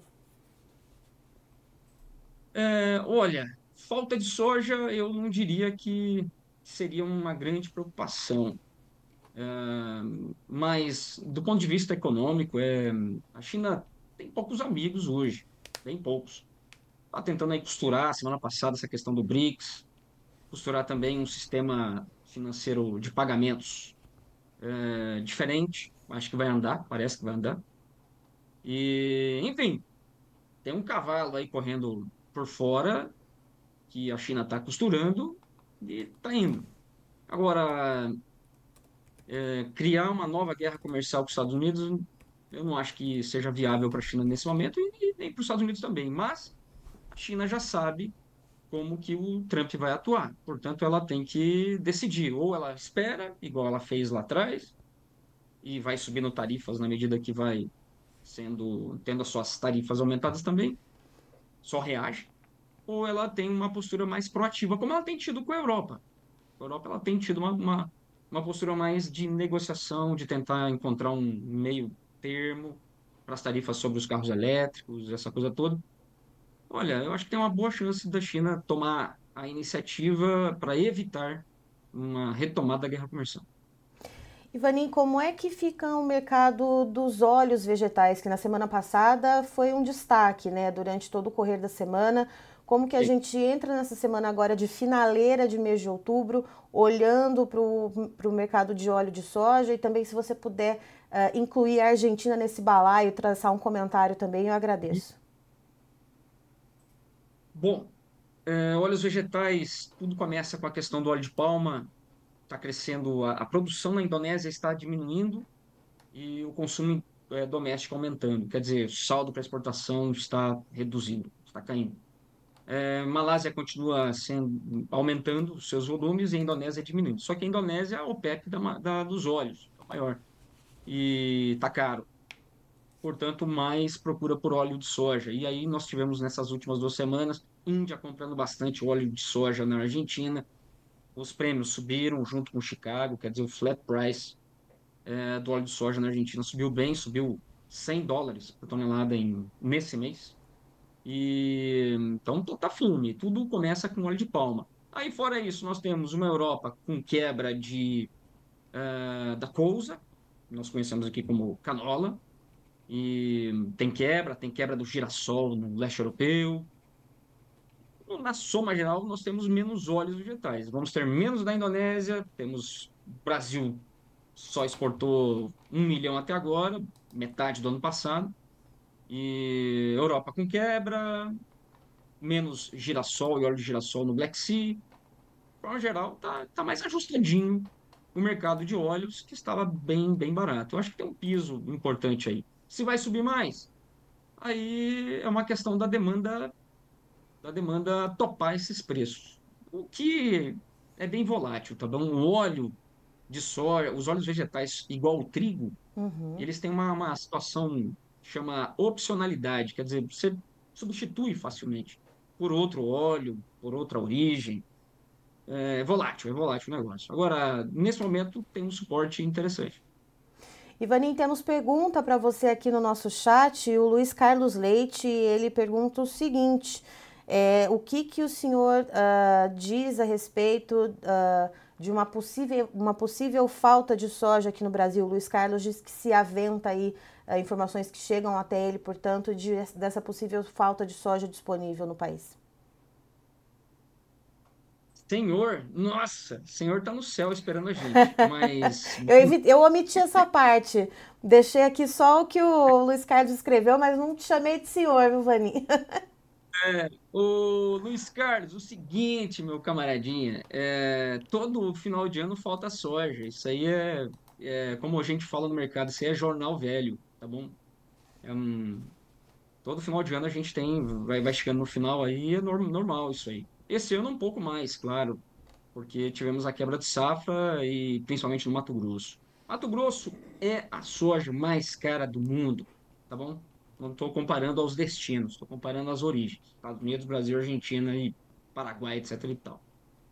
S2: É, olha, falta de soja eu não diria que seria uma grande preocupação. É, mas, do ponto de vista econômico, é, a China tem poucos amigos hoje, bem poucos. Está tentando aí costurar, semana passada, essa questão do BRICS, costurar também um sistema financeiro de pagamentos é, diferente. Acho que vai andar, parece que vai andar. E, enfim, tem um cavalo aí correndo por fora que a China está costurando e está indo. Agora, é, criar uma nova guerra comercial com os Estados Unidos, eu não acho que seja viável para a China nesse momento e, e nem para os Estados Unidos também. Mas a China já sabe como que o Trump vai atuar. Portanto, ela tem que decidir. Ou ela espera, igual ela fez lá atrás, e vai subindo tarifas na medida que vai sendo tendo as suas tarifas aumentadas também, só reage. Ou ela tem uma postura mais proativa, como ela tem tido com a Europa. A Europa ela tem tido uma, uma, uma postura mais de negociação, de tentar encontrar um meio termo para as tarifas sobre os carros elétricos, essa coisa toda. Olha, eu acho que tem uma boa chance da China tomar a iniciativa para evitar uma retomada da guerra comercial.
S1: Ivanin, como é que fica o mercado dos óleos vegetais, que na semana passada foi um destaque, né, durante todo o correr da semana? Como que a
S2: Sim.
S1: gente entra nessa semana agora de finaleira de mês de outubro, olhando para o mercado de óleo de soja e também se você puder uh, incluir a Argentina nesse balaio, traçar um comentário também, eu agradeço.
S2: Bom, é, óleos vegetais, tudo começa com a questão do óleo de palma, está crescendo, a, a produção na Indonésia está diminuindo e o consumo é, doméstico aumentando. Quer dizer, o saldo para exportação está reduzindo, está caindo. É, Malásia continua sendo, aumentando os seus volumes e a Indonésia diminuindo. Só que a Indonésia é a OPEP da, ma- da- dos óleos, é o maior. E está caro. Portanto, mais procura por óleo de soja. E aí nós tivemos nessas últimas duas semanas, Índia comprando bastante óleo de soja na Argentina. Os prêmios subiram junto com Chicago, quer dizer, o flat price é, do óleo de soja na Argentina subiu bem, subiu cem dólares por tonelada em, nesse mês. E então tá firme, tudo começa com óleo de palma. Aí fora isso, nós temos uma Europa com quebra de eh, da couza, nós conhecemos aqui como canola, e tem quebra, tem quebra do girassol no leste europeu. Na soma geral, nós temos menos óleos vegetais. Vamos ter menos da Indonésia, temos O Brasil só exportou um milhão até agora, metade do ano passado. E Europa com quebra, menos girassol e óleo de girassol no Black Sea. De forma geral, tá, tá mais ajustadinho o mercado de óleos, que estava bem, bem barato. Eu acho que tem um piso importante aí. Se vai subir mais, aí é uma questão da demanda, da demanda topar esses preços. O que é bem volátil, tá bom? O óleo de soja, os óleos vegetais, igual o trigo,
S1: Uhum.
S2: eles têm uma, uma situação que chama opcionalidade, quer dizer, você substitui facilmente por outro óleo, por outra origem. É volátil, é volátil o negócio. Agora, nesse momento, tem um suporte interessante.
S1: Ivanin, temos pergunta para você aqui no nosso chat. O Luiz Carlos Leite, ele pergunta o seguinte: é, o que que o senhor uh, diz a respeito uh, de uma possível, uma possível falta de soja aqui no Brasil? O Luiz Carlos diz que se aventa aí uh, informações que chegam até ele, portanto, de, dessa possível falta de soja disponível no país.
S2: Senhor, nossa, Senhor tá no céu esperando a gente, mas
S1: Eu, evite, eu omiti essa parte. Deixei aqui só o que o Luiz Carlos escreveu, mas não te chamei de senhor, viu, Vani?
S2: o Luiz Carlos, o seguinte, meu camaradinha, é, todo final de ano falta soja. Isso aí é, é, como a gente fala no mercado, isso aí é jornal velho, tá bom? É um, todo final de ano a gente tem, vai, vai chegando no final aí, é norm- normal isso aí. Esse ano um pouco mais, claro, porque tivemos a quebra de safra e principalmente no Mato Grosso. Mato Grosso é a soja mais cara do mundo, tá bom? Não estou comparando aos destinos, estou comparando às origens. Estados Unidos, Brasil, Argentina e Paraguai, etc e tal.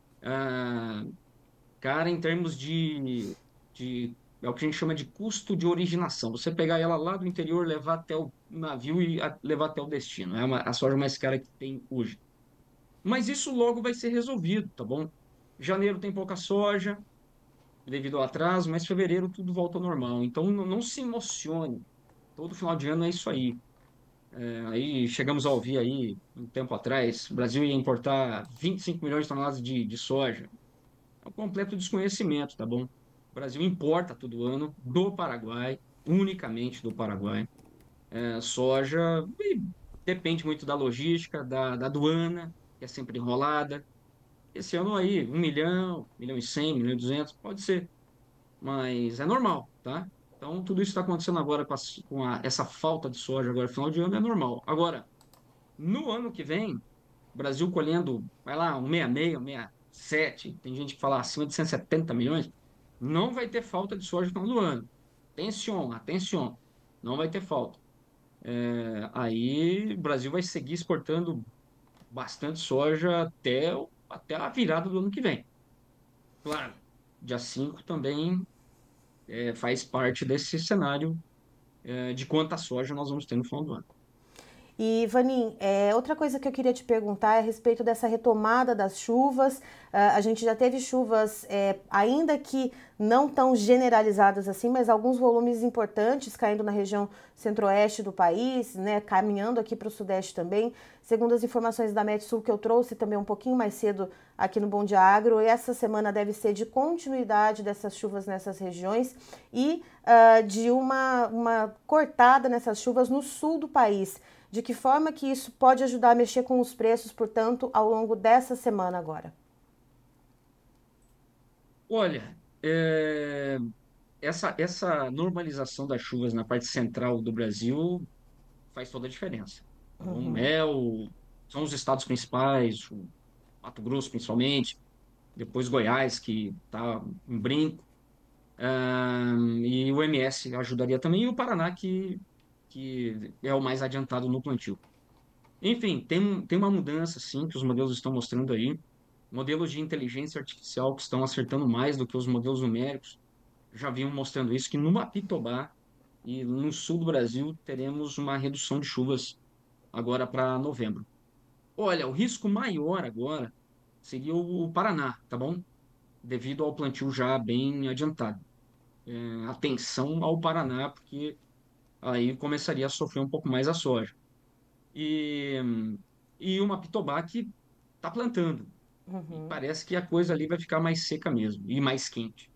S2: Ah, cara, em termos de, de é o que a gente chama de custo de originação. Você pegar ela lá do interior, levar até o navio e a- levar até o destino. É uma, a soja mais cara que tem hoje. Mas isso logo vai ser resolvido, tá bom? Janeiro tem pouca soja, devido ao atraso, mas fevereiro tudo volta ao normal. Então não, não se emocione. Todo final de ano é isso aí. É, aí chegamos a ouvir aí, um tempo atrás, o Brasil ia importar vinte e cinco milhões de toneladas de, de soja. É um completo desconhecimento, tá bom? O Brasil importa todo ano do Paraguai, unicamente do Paraguai, é, soja, e depende muito da logística, da, da aduana, que é sempre enrolada. Esse ano aí, um milhão, um milhão e cem, um milhão e duzentos, pode ser, mas é normal, tá? Então, tudo isso está acontecendo agora com, a, com a- essa falta de soja agora, final de ano, é normal. Agora, no ano que vem, o Brasil colhendo, vai lá, um sessenta e seis, um sessenta e sete, tem gente que fala acima de cento e setenta milhões, não vai ter falta de soja no final do ano. Atenção, atenção, não vai ter falta. É, aí, o Brasil vai seguir exportando bastante soja até, o- até a virada do ano que vem. Claro, dia cinco também é, faz parte desse cenário é, de quanta soja nós vamos ter no final do ano.
S1: E, Vanim, é, outra coisa que eu queria te perguntar é a respeito dessa retomada das chuvas. Ah, a gente já teve chuvas, é, ainda que não tão generalizadas assim, mas alguns volumes importantes caindo na região centro-oeste do país, né, caminhando aqui para o sudeste também. Segundo as informações da Metsul que eu trouxe também um pouquinho mais cedo aqui no Bom Dia Agro, essa semana deve ser de continuidade dessas chuvas nessas regiões e uh, de uma, uma cortada nessas chuvas no sul do país. De que forma que isso pode ajudar a mexer com os preços, portanto, ao longo dessa semana agora?
S2: Olha, é, essa, essa normalização das chuvas na parte central do Brasil faz toda a diferença. Tá bom? É o, são os estados principais, o Mato Grosso principalmente, depois Goiás, que está em brinco, ahn, e o M S ajudaria também, e o Paraná, que, que é o mais adiantado no plantio. Enfim, tem, um- tem uma mudança, sim, que os modelos estão mostrando aí. Modelos de inteligência artificial que estão acertando mais do que os modelos numéricos já vinham mostrando isso, que no Mapitobá e no sul do Brasil teremos uma redução de chuvas agora para novembro. Olha, o risco maior agora seria o Paraná, tá bom? Devido ao plantio já bem adiantado. É, atenção ao Paraná, porque aí começaria a sofrer um pouco mais a soja. E, e o Mapitobá que está plantando. E parece que a coisa ali vai ficar mais seca mesmo e mais quente.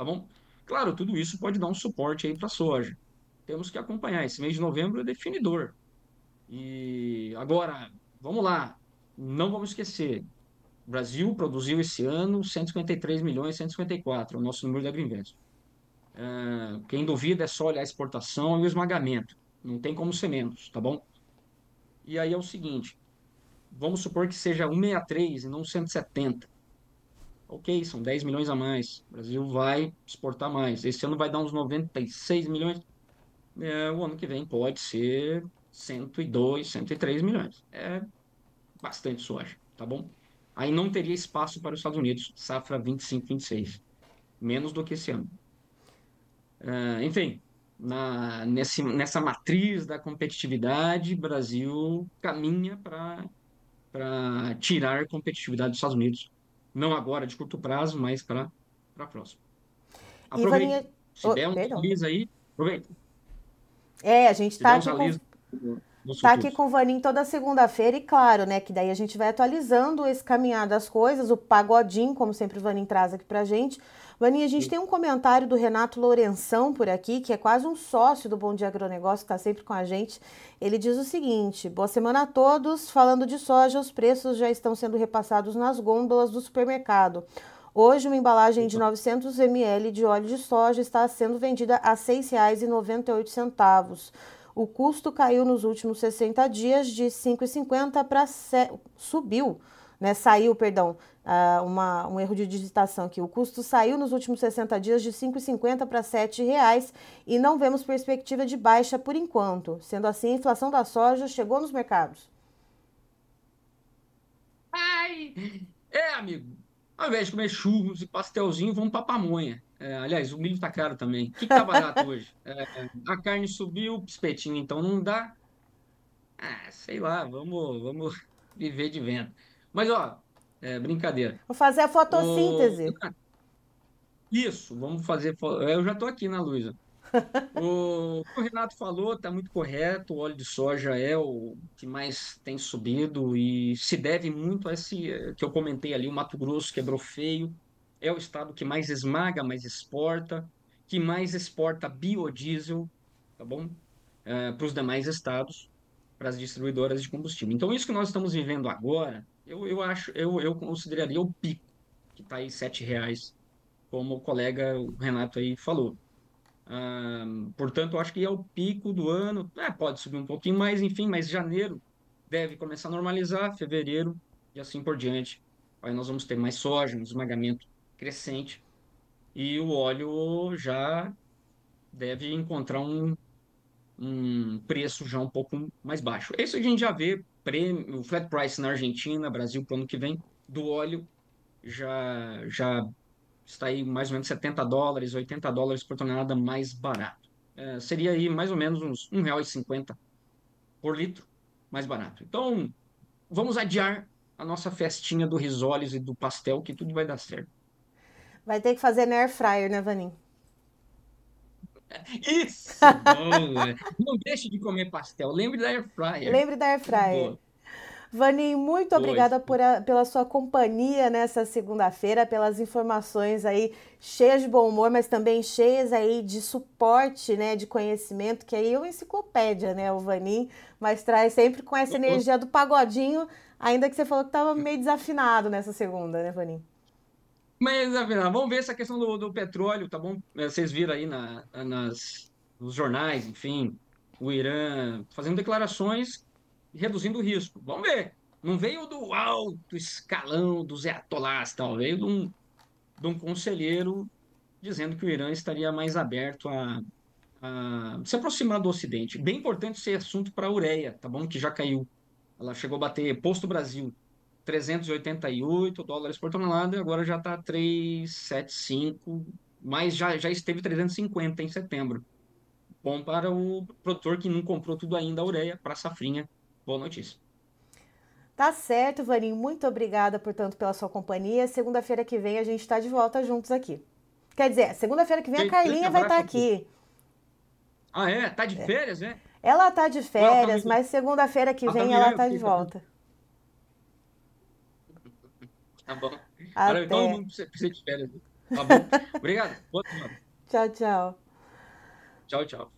S2: tá bom? Claro, tudo isso pode dar um suporte aí para a soja. Temos que acompanhar. Esse mês de novembro é definidor. E agora, vamos lá, não vamos esquecer. O Brasil produziu esse ano cento e cinquenta e três milhões, cento e cinquenta e quatro, é o nosso número de agriventos. Uh, quem duvida é só olhar a exportação e o esmagamento. Não tem como ser menos, tá bom? E aí é o seguinte, vamos supor que seja cento e sessenta e três e não cento e setenta. Ok, são dez milhões a mais. O Brasil vai exportar mais. Esse ano vai dar uns noventa e seis milhões. É, o ano que vem pode ser cento e dois, cento e três milhões. É bastante soja, tá bom? Aí não teria espaço para os Estados Unidos, safra vinte e cinco, vinte e seis. Menos do que esse ano. Uh, enfim, na, nesse, nessa matriz da competitividade, Brasil caminha para para tirar competitividade dos Estados Unidos. Não agora, de curto prazo, mas para a próxima.
S1: E Vaninha,
S2: Aproveita. Se
S1: oh,
S2: der uns
S1: perdão.
S2: alis aí, aproveita.
S1: É, a gente
S2: Se
S1: tá
S2: der uns
S1: aqui com
S2: alis nos
S1: Tá aqui
S2: futuros.
S1: com o Vanim toda segunda-feira e claro, né, que daí a gente vai atualizando esse caminhar das coisas, o pagodinho, como sempre o Vanim traz aqui pra gente. Vanim, a gente tem um comentário do Renato Lourenção por aqui, que é quase um sócio do Bom Dia Agronegócio, que tá sempre com a gente. Ele diz o seguinte: boa semana a todos. Falando de soja, os preços já estão sendo repassados nas gôndolas do supermercado. Hoje, uma embalagem de novecentos mililitros de óleo de soja está sendo vendida a seis reais e noventa e oito centavos. O custo caiu nos últimos sessenta dias de cinco reais e cinquenta centavos para subiu, né? Saiu, perdão, uh, uma, um erro de digitação aqui. O custo saiu nos últimos sessenta dias de cinco reais e cinquenta centavos para sete reais e não vemos perspectiva de baixa por enquanto. Sendo assim, a inflação da soja chegou nos mercados.
S2: Ai! É, amigo. Ao invés de comer churros e pastelzinho, vamos para pamonha. É, aliás, o milho tá caro também. O que que tá barato hoje? É, a carne subiu, o espetinho então não dá. Ah, sei lá, vamos, vamos viver de vento. Mas, ó, é, brincadeira.
S1: Vou fazer a
S2: O...
S1: fotossíntese.
S2: Isso, vamos fazer. fo- Eu já tô aqui na Luísa. O que o Renato falou está muito correto. O óleo de soja é o que mais tem subido e se deve muito a esse eh, que eu comentei ali. O Mato Grosso quebrou feio. É o estado que mais esmaga, mais exporta, que mais exporta biodiesel, tá bom? Para os demais estados, para as distribuidoras de combustível. Então, isso que nós estamos vivendo agora, eu, eu acho, eu, eu consideraria o pico, que está aí sete reais, como o colega o Renato aí falou. Ah, portanto, eu acho que é o pico do ano. É, pode subir um pouquinho mais, enfim, mas janeiro deve começar a normalizar, fevereiro e assim por diante. Aí nós vamos ter mais soja, um esmagamento crescente e o óleo já deve encontrar um, um preço já um pouco mais baixo. Isso a gente já vê, prêmio, o flat price na Argentina, Brasil para o ano que vem, do óleo já, já está aí mais ou menos setenta dólares, oitenta dólares por tonelada mais barato. É, seria aí mais ou menos uns um real e cinquenta por litro mais barato. Então, vamos adiar a nossa festinha do risoles e do pastel, que tudo vai dar certo.
S1: Vai ter que fazer na air fryer, né, Vanim?
S2: Isso, boa! Não deixe de comer pastel, lembre da air fryer.
S1: Lembre da air
S2: Tudo
S1: fryer.
S2: boa.
S1: Vanim, muito
S2: Pois.
S1: obrigada por a, pela sua companhia nessa segunda-feira, pelas informações aí cheias de bom humor, mas também cheias aí de suporte, né, de conhecimento, que aí é uma enciclopédia, né, o Vanim, mas traz sempre com essa energia do pagodinho, ainda que você falou que estava meio desafinado nessa segunda, né, Vanim?
S2: Mas, afinal, vamos ver essa questão do, do petróleo, tá bom? É, vocês viram aí na, nas, nos jornais, enfim, o Irã fazendo declarações reduzindo o risco. Vamos ver. Não veio do alto escalão dos ayatollahs, tal. Veio de um, de um conselheiro dizendo que o Irã estaria mais aberto a, a se aproximar do Ocidente. Bem importante esse assunto para a ureia, tá bom? Que já caiu. Ela chegou a bater posto Brasil trezentos e oitenta e oito dólares por tonelada e agora já está trezentos e setenta e cinco, mas já, já esteve trezentos e cinquenta em setembro. Bom para o produtor que não comprou tudo ainda a ureia para a safrinha. Boa notícia.
S1: Tá certo, Vanim, muito obrigada, portanto, pela sua companhia. Segunda-feira que vem a gente está de volta juntos aqui. Quer dizer, segunda-feira que vem a
S2: Grande
S1: Carlinha vai estar
S2: abraço a todos.
S1: aqui.
S2: Ah, é? Tá de férias, né?
S1: Ela tá de
S2: Ou ela tá
S1: férias,
S2: amanhã?
S1: mas segunda-feira que
S2: Ela tá
S1: vem
S2: amanhã,
S1: ela
S2: eu
S1: tá de
S2: fiquei sabendo.
S1: volta.
S2: Tá bom. Agora todo
S1: Até.
S2: mundo precisa precisa de férias, né? Tá bom? Obrigado. Boa semana.
S1: Tchau, tchau.
S2: Tchau, tchau.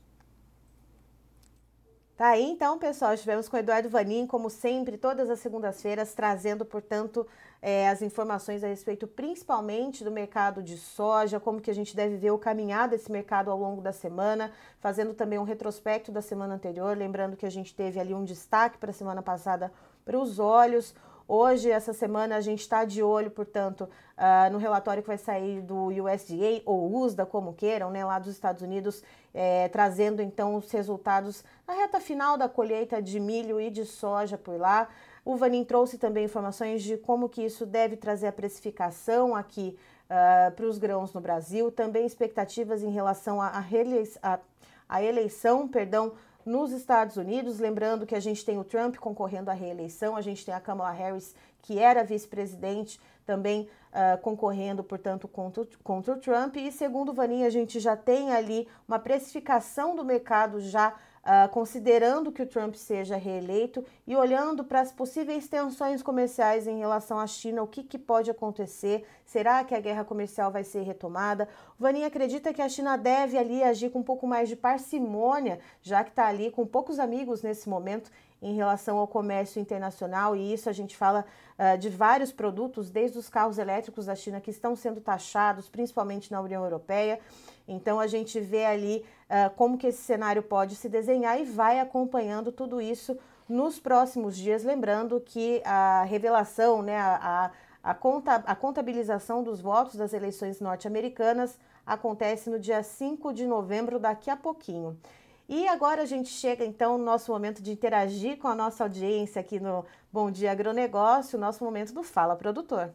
S1: Tá aí então, pessoal, estivemos com o Eduardo Vanin, como sempre, todas as segundas-feiras, trazendo, portanto, é, as informações a respeito principalmente do mercado de soja, como que a gente deve ver o caminhar desse mercado ao longo da semana, fazendo também um retrospecto da semana anterior, lembrando que a gente teve ali um destaque para a semana passada para os óleos. Hoje, essa semana, a gente está de olho, portanto, uh, no relatório que vai sair do U S D A, ou U S D A, como queiram, né, lá dos Estados Unidos, é, trazendo, então, os resultados na reta final da colheita de milho e de soja por lá. O Vanin trouxe também informações de como que isso deve trazer a precificação aqui uh, para os grãos no Brasil, também expectativas em relação à a, a, a eleição, perdão, nos Estados Unidos, lembrando que a gente tem o Trump concorrendo à reeleição, a gente tem a Kamala Harris, que era vice-presidente, também uh, concorrendo, portanto, contra, contra o Trump. E segundo o Vanin, a gente já tem ali uma precificação do mercado já uh, considerando que o Trump seja reeleito e olhando para as possíveis tensões comerciais em relação à China, o que, que pode acontecer, será que a guerra comercial vai ser retomada? O Vanin acredita que a China deve ali agir com um pouco mais de parcimônia, já que está ali com poucos amigos nesse momento em relação ao comércio internacional, e isso a gente fala uh, de vários produtos, desde os carros elétricos da China que estão sendo taxados, principalmente na União Europeia. Então a gente vê ali uh, como que esse cenário pode se desenhar e vai acompanhando tudo isso nos próximos dias, lembrando que a revelação, né, a, a, a, conta, a contabilização dos votos das eleições norte-americanas acontece no dia cinco de novembro, daqui a pouquinho. E agora a gente chega então no nosso momento de interagir com a nossa audiência aqui no Bom Dia Agronegócio, nosso momento do Fala Produtor.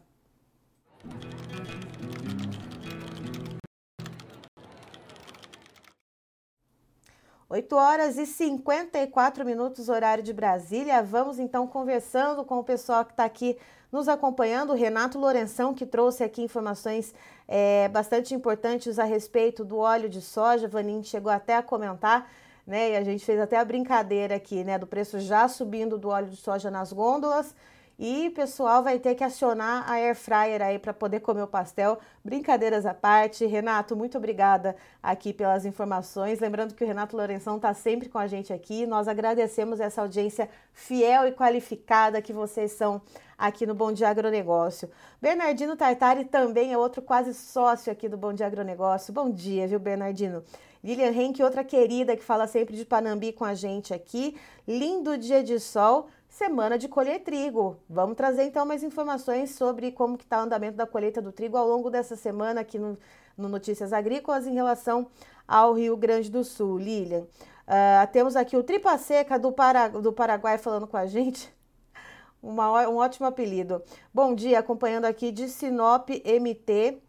S1: oito horas e cinquenta e quatro minutos, horário de Brasília. Vamos então conversando com o pessoal que está aqui nos acompanhando, o Renato Lourenção, que trouxe aqui informações é, bastante importantes a respeito do óleo de soja. Vanin chegou até a comentar, né? E a gente fez até a brincadeira aqui, né? Do preço já subindo do óleo de soja nas gôndolas. E o pessoal vai ter que acionar a air fryer aí para poder comer o pastel. Brincadeiras à parte. Renato, muito obrigada aqui pelas informações. Lembrando que o Renato Lourenção está sempre com a gente aqui. Nós agradecemos essa audiência fiel e qualificada que vocês são aqui no Bom Dia Agronegócio. Bernardino Tartari também é outro quase sócio aqui do Bom Dia Agronegócio. Bom dia, viu, Bernardino? Lilian Henke, outra querida que fala sempre de Panambi com a gente aqui. Lindo dia de sol. Semana de colher trigo. Vamos trazer então mais informações sobre como que está o andamento da colheita do trigo ao longo dessa semana aqui no, no Notícias Agrícolas em relação ao Rio Grande do Sul. Lilian, uh, temos aqui o Tripa Seca do, Para, do Paraguai falando com a gente. Uma, um ótimo apelido. Bom dia, acompanhando aqui de Sinop M T.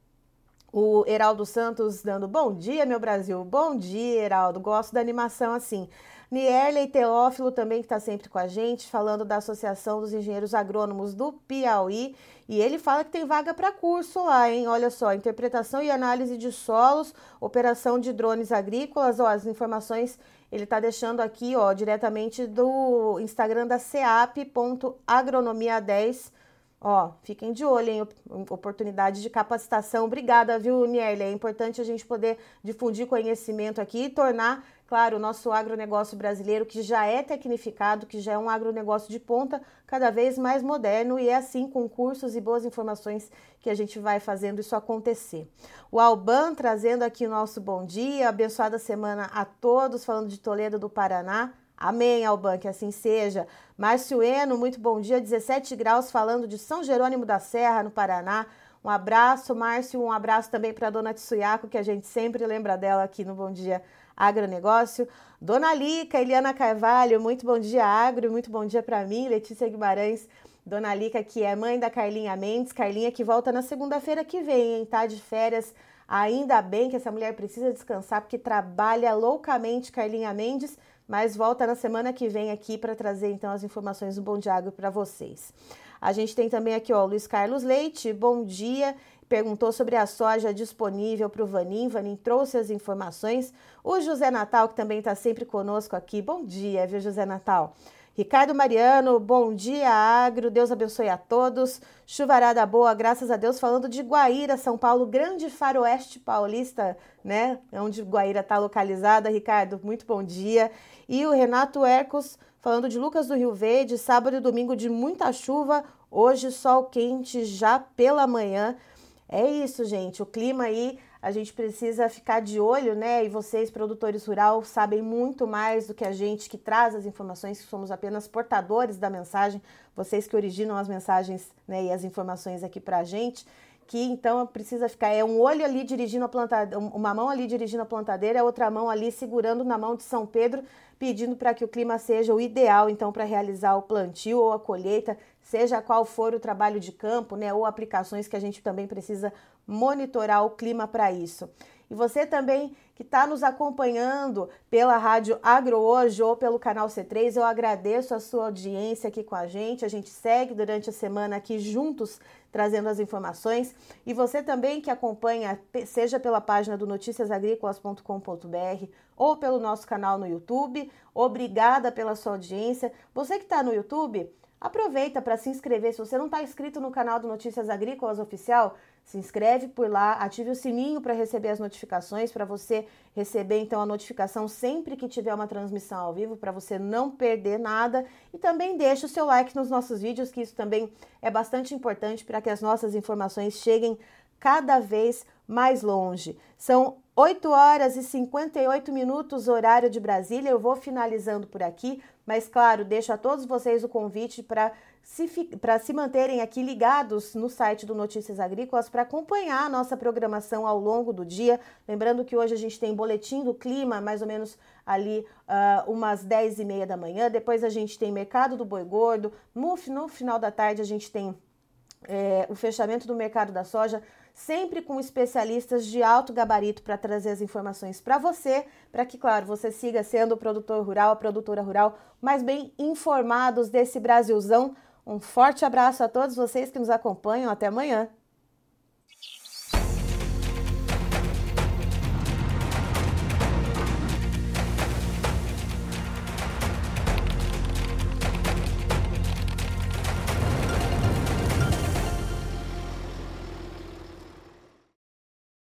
S1: O Heraldo Santos dando bom dia, meu Brasil. Bom dia, Heraldo. Gosto da animação assim. Nierley Teófilo também que está sempre com a gente, falando da Associação dos Engenheiros Agrônomos do Piauí. E ele fala que tem vaga para curso lá, hein? Olha só, interpretação e análise de solos, operação de drones agrícolas. Ó, as informações ele está deixando aqui, ó, diretamente do Instagram da ceap ponto agronomia dez. Ó, fiquem de olho, hein? Oportunidade de capacitação. Obrigada, viu, Nierle? É importante a gente poder difundir conhecimento aqui e tornar, claro, o nosso agronegócio brasileiro, que já é tecnificado, que já é um agronegócio de ponta, cada vez mais moderno, e é assim, com cursos e boas informações, que a gente vai fazendo isso acontecer. O Alban trazendo aqui o nosso bom dia, abençoada semana a todos, falando de Toledo do Paraná. Amém, Alban, que assim seja. Márcio Eno, muito bom dia, dezessete graus, falando de São Jerônimo da Serra, no Paraná. Um abraço, Márcio, um abraço também para a dona Tsuyako, que a gente sempre lembra dela aqui no Bom Dia Agronegócio. Dona Lica, Eliana Carvalho, muito bom dia, Agro, muito bom dia para mim, Letícia Guimarães. Dona Lica, que é mãe da Carlinha Mendes, Carlinha que volta na segunda-feira que vem, hein, tá de férias. Ainda bem que essa mulher precisa descansar, porque trabalha loucamente, Carlinha Mendes, mas volta na semana que vem aqui para trazer então as informações do Bom Dia Agro para vocês. A gente tem também aqui, ó, Luiz Carlos Leite, bom dia, perguntou sobre a soja disponível para o Vanin, Vanin trouxe as informações. O José Natal, que também está sempre conosco aqui, bom dia, viu, José Natal? Ricardo Mariano, bom dia, Agro, Deus abençoe a todos. Chuvarada boa, graças a Deus, falando de Guaíra, São Paulo, grande faroeste paulista, né? Onde Guaíra está localizada. Ricardo, muito bom dia. E o Renato Ercos, falando de Lucas do Rio Verde, sábado e domingo de muita chuva, hoje sol quente já pela manhã. É isso, gente, o clima aí, a gente precisa ficar de olho, né? E vocês, produtores rurais, sabem muito mais do que a gente que traz as informações, que somos apenas portadores da mensagem, vocês que originam as mensagens, né, e as informações aqui pra gente, que então precisa ficar, é um olho ali dirigindo a plantadeira, uma mão ali dirigindo a plantadeira, a outra mão ali segurando na mão de São Pedro, pedindo para que o clima seja o ideal, então, para realizar o plantio ou a colheita, seja qual for o trabalho de campo, né, ou aplicações que a gente também precisa monitorar o clima para isso. E você também que está nos acompanhando pela Rádio Agro Hoje ou pelo canal C três, eu agradeço a sua audiência aqui com a gente. A gente segue durante a semana aqui juntos trazendo as informações. E você também que acompanha, seja pela página do noticias agrícolas ponto com ponto br ou pelo nosso canal no YouTube, obrigada pela sua audiência. Você que está no YouTube, aproveita para se inscrever. Se você não está inscrito no canal do Notícias Agrícolas Oficial, se inscreve por lá, ative o sininho para receber as notificações, para você receber então a notificação sempre que tiver uma transmissão ao vivo, para você não perder nada. E também deixa o seu like nos nossos vídeos, que isso também é bastante importante para que as nossas informações cheguem cada vez mais longe. São oito horas e cinquenta e oito minutos, horário de Brasília. Eu vou finalizando por aqui, mas claro, deixo a todos vocês o convite para se, para se manterem aqui ligados no site do Notícias Agrícolas para acompanhar a nossa programação ao longo do dia. Lembrando que hoje a gente tem boletim do clima, mais ou menos ali uh, umas dez e meia da manhã. Depois a gente tem mercado do boi gordo. No, no final da tarde a gente tem É, o fechamento do mercado da soja, sempre com especialistas de alto gabarito para trazer as informações para você, para que, claro, você siga sendo o produtor rural, a produtora rural mais bem informados desse Brasilzão. Um forte abraço a todos vocês que nos acompanham. Até amanhã!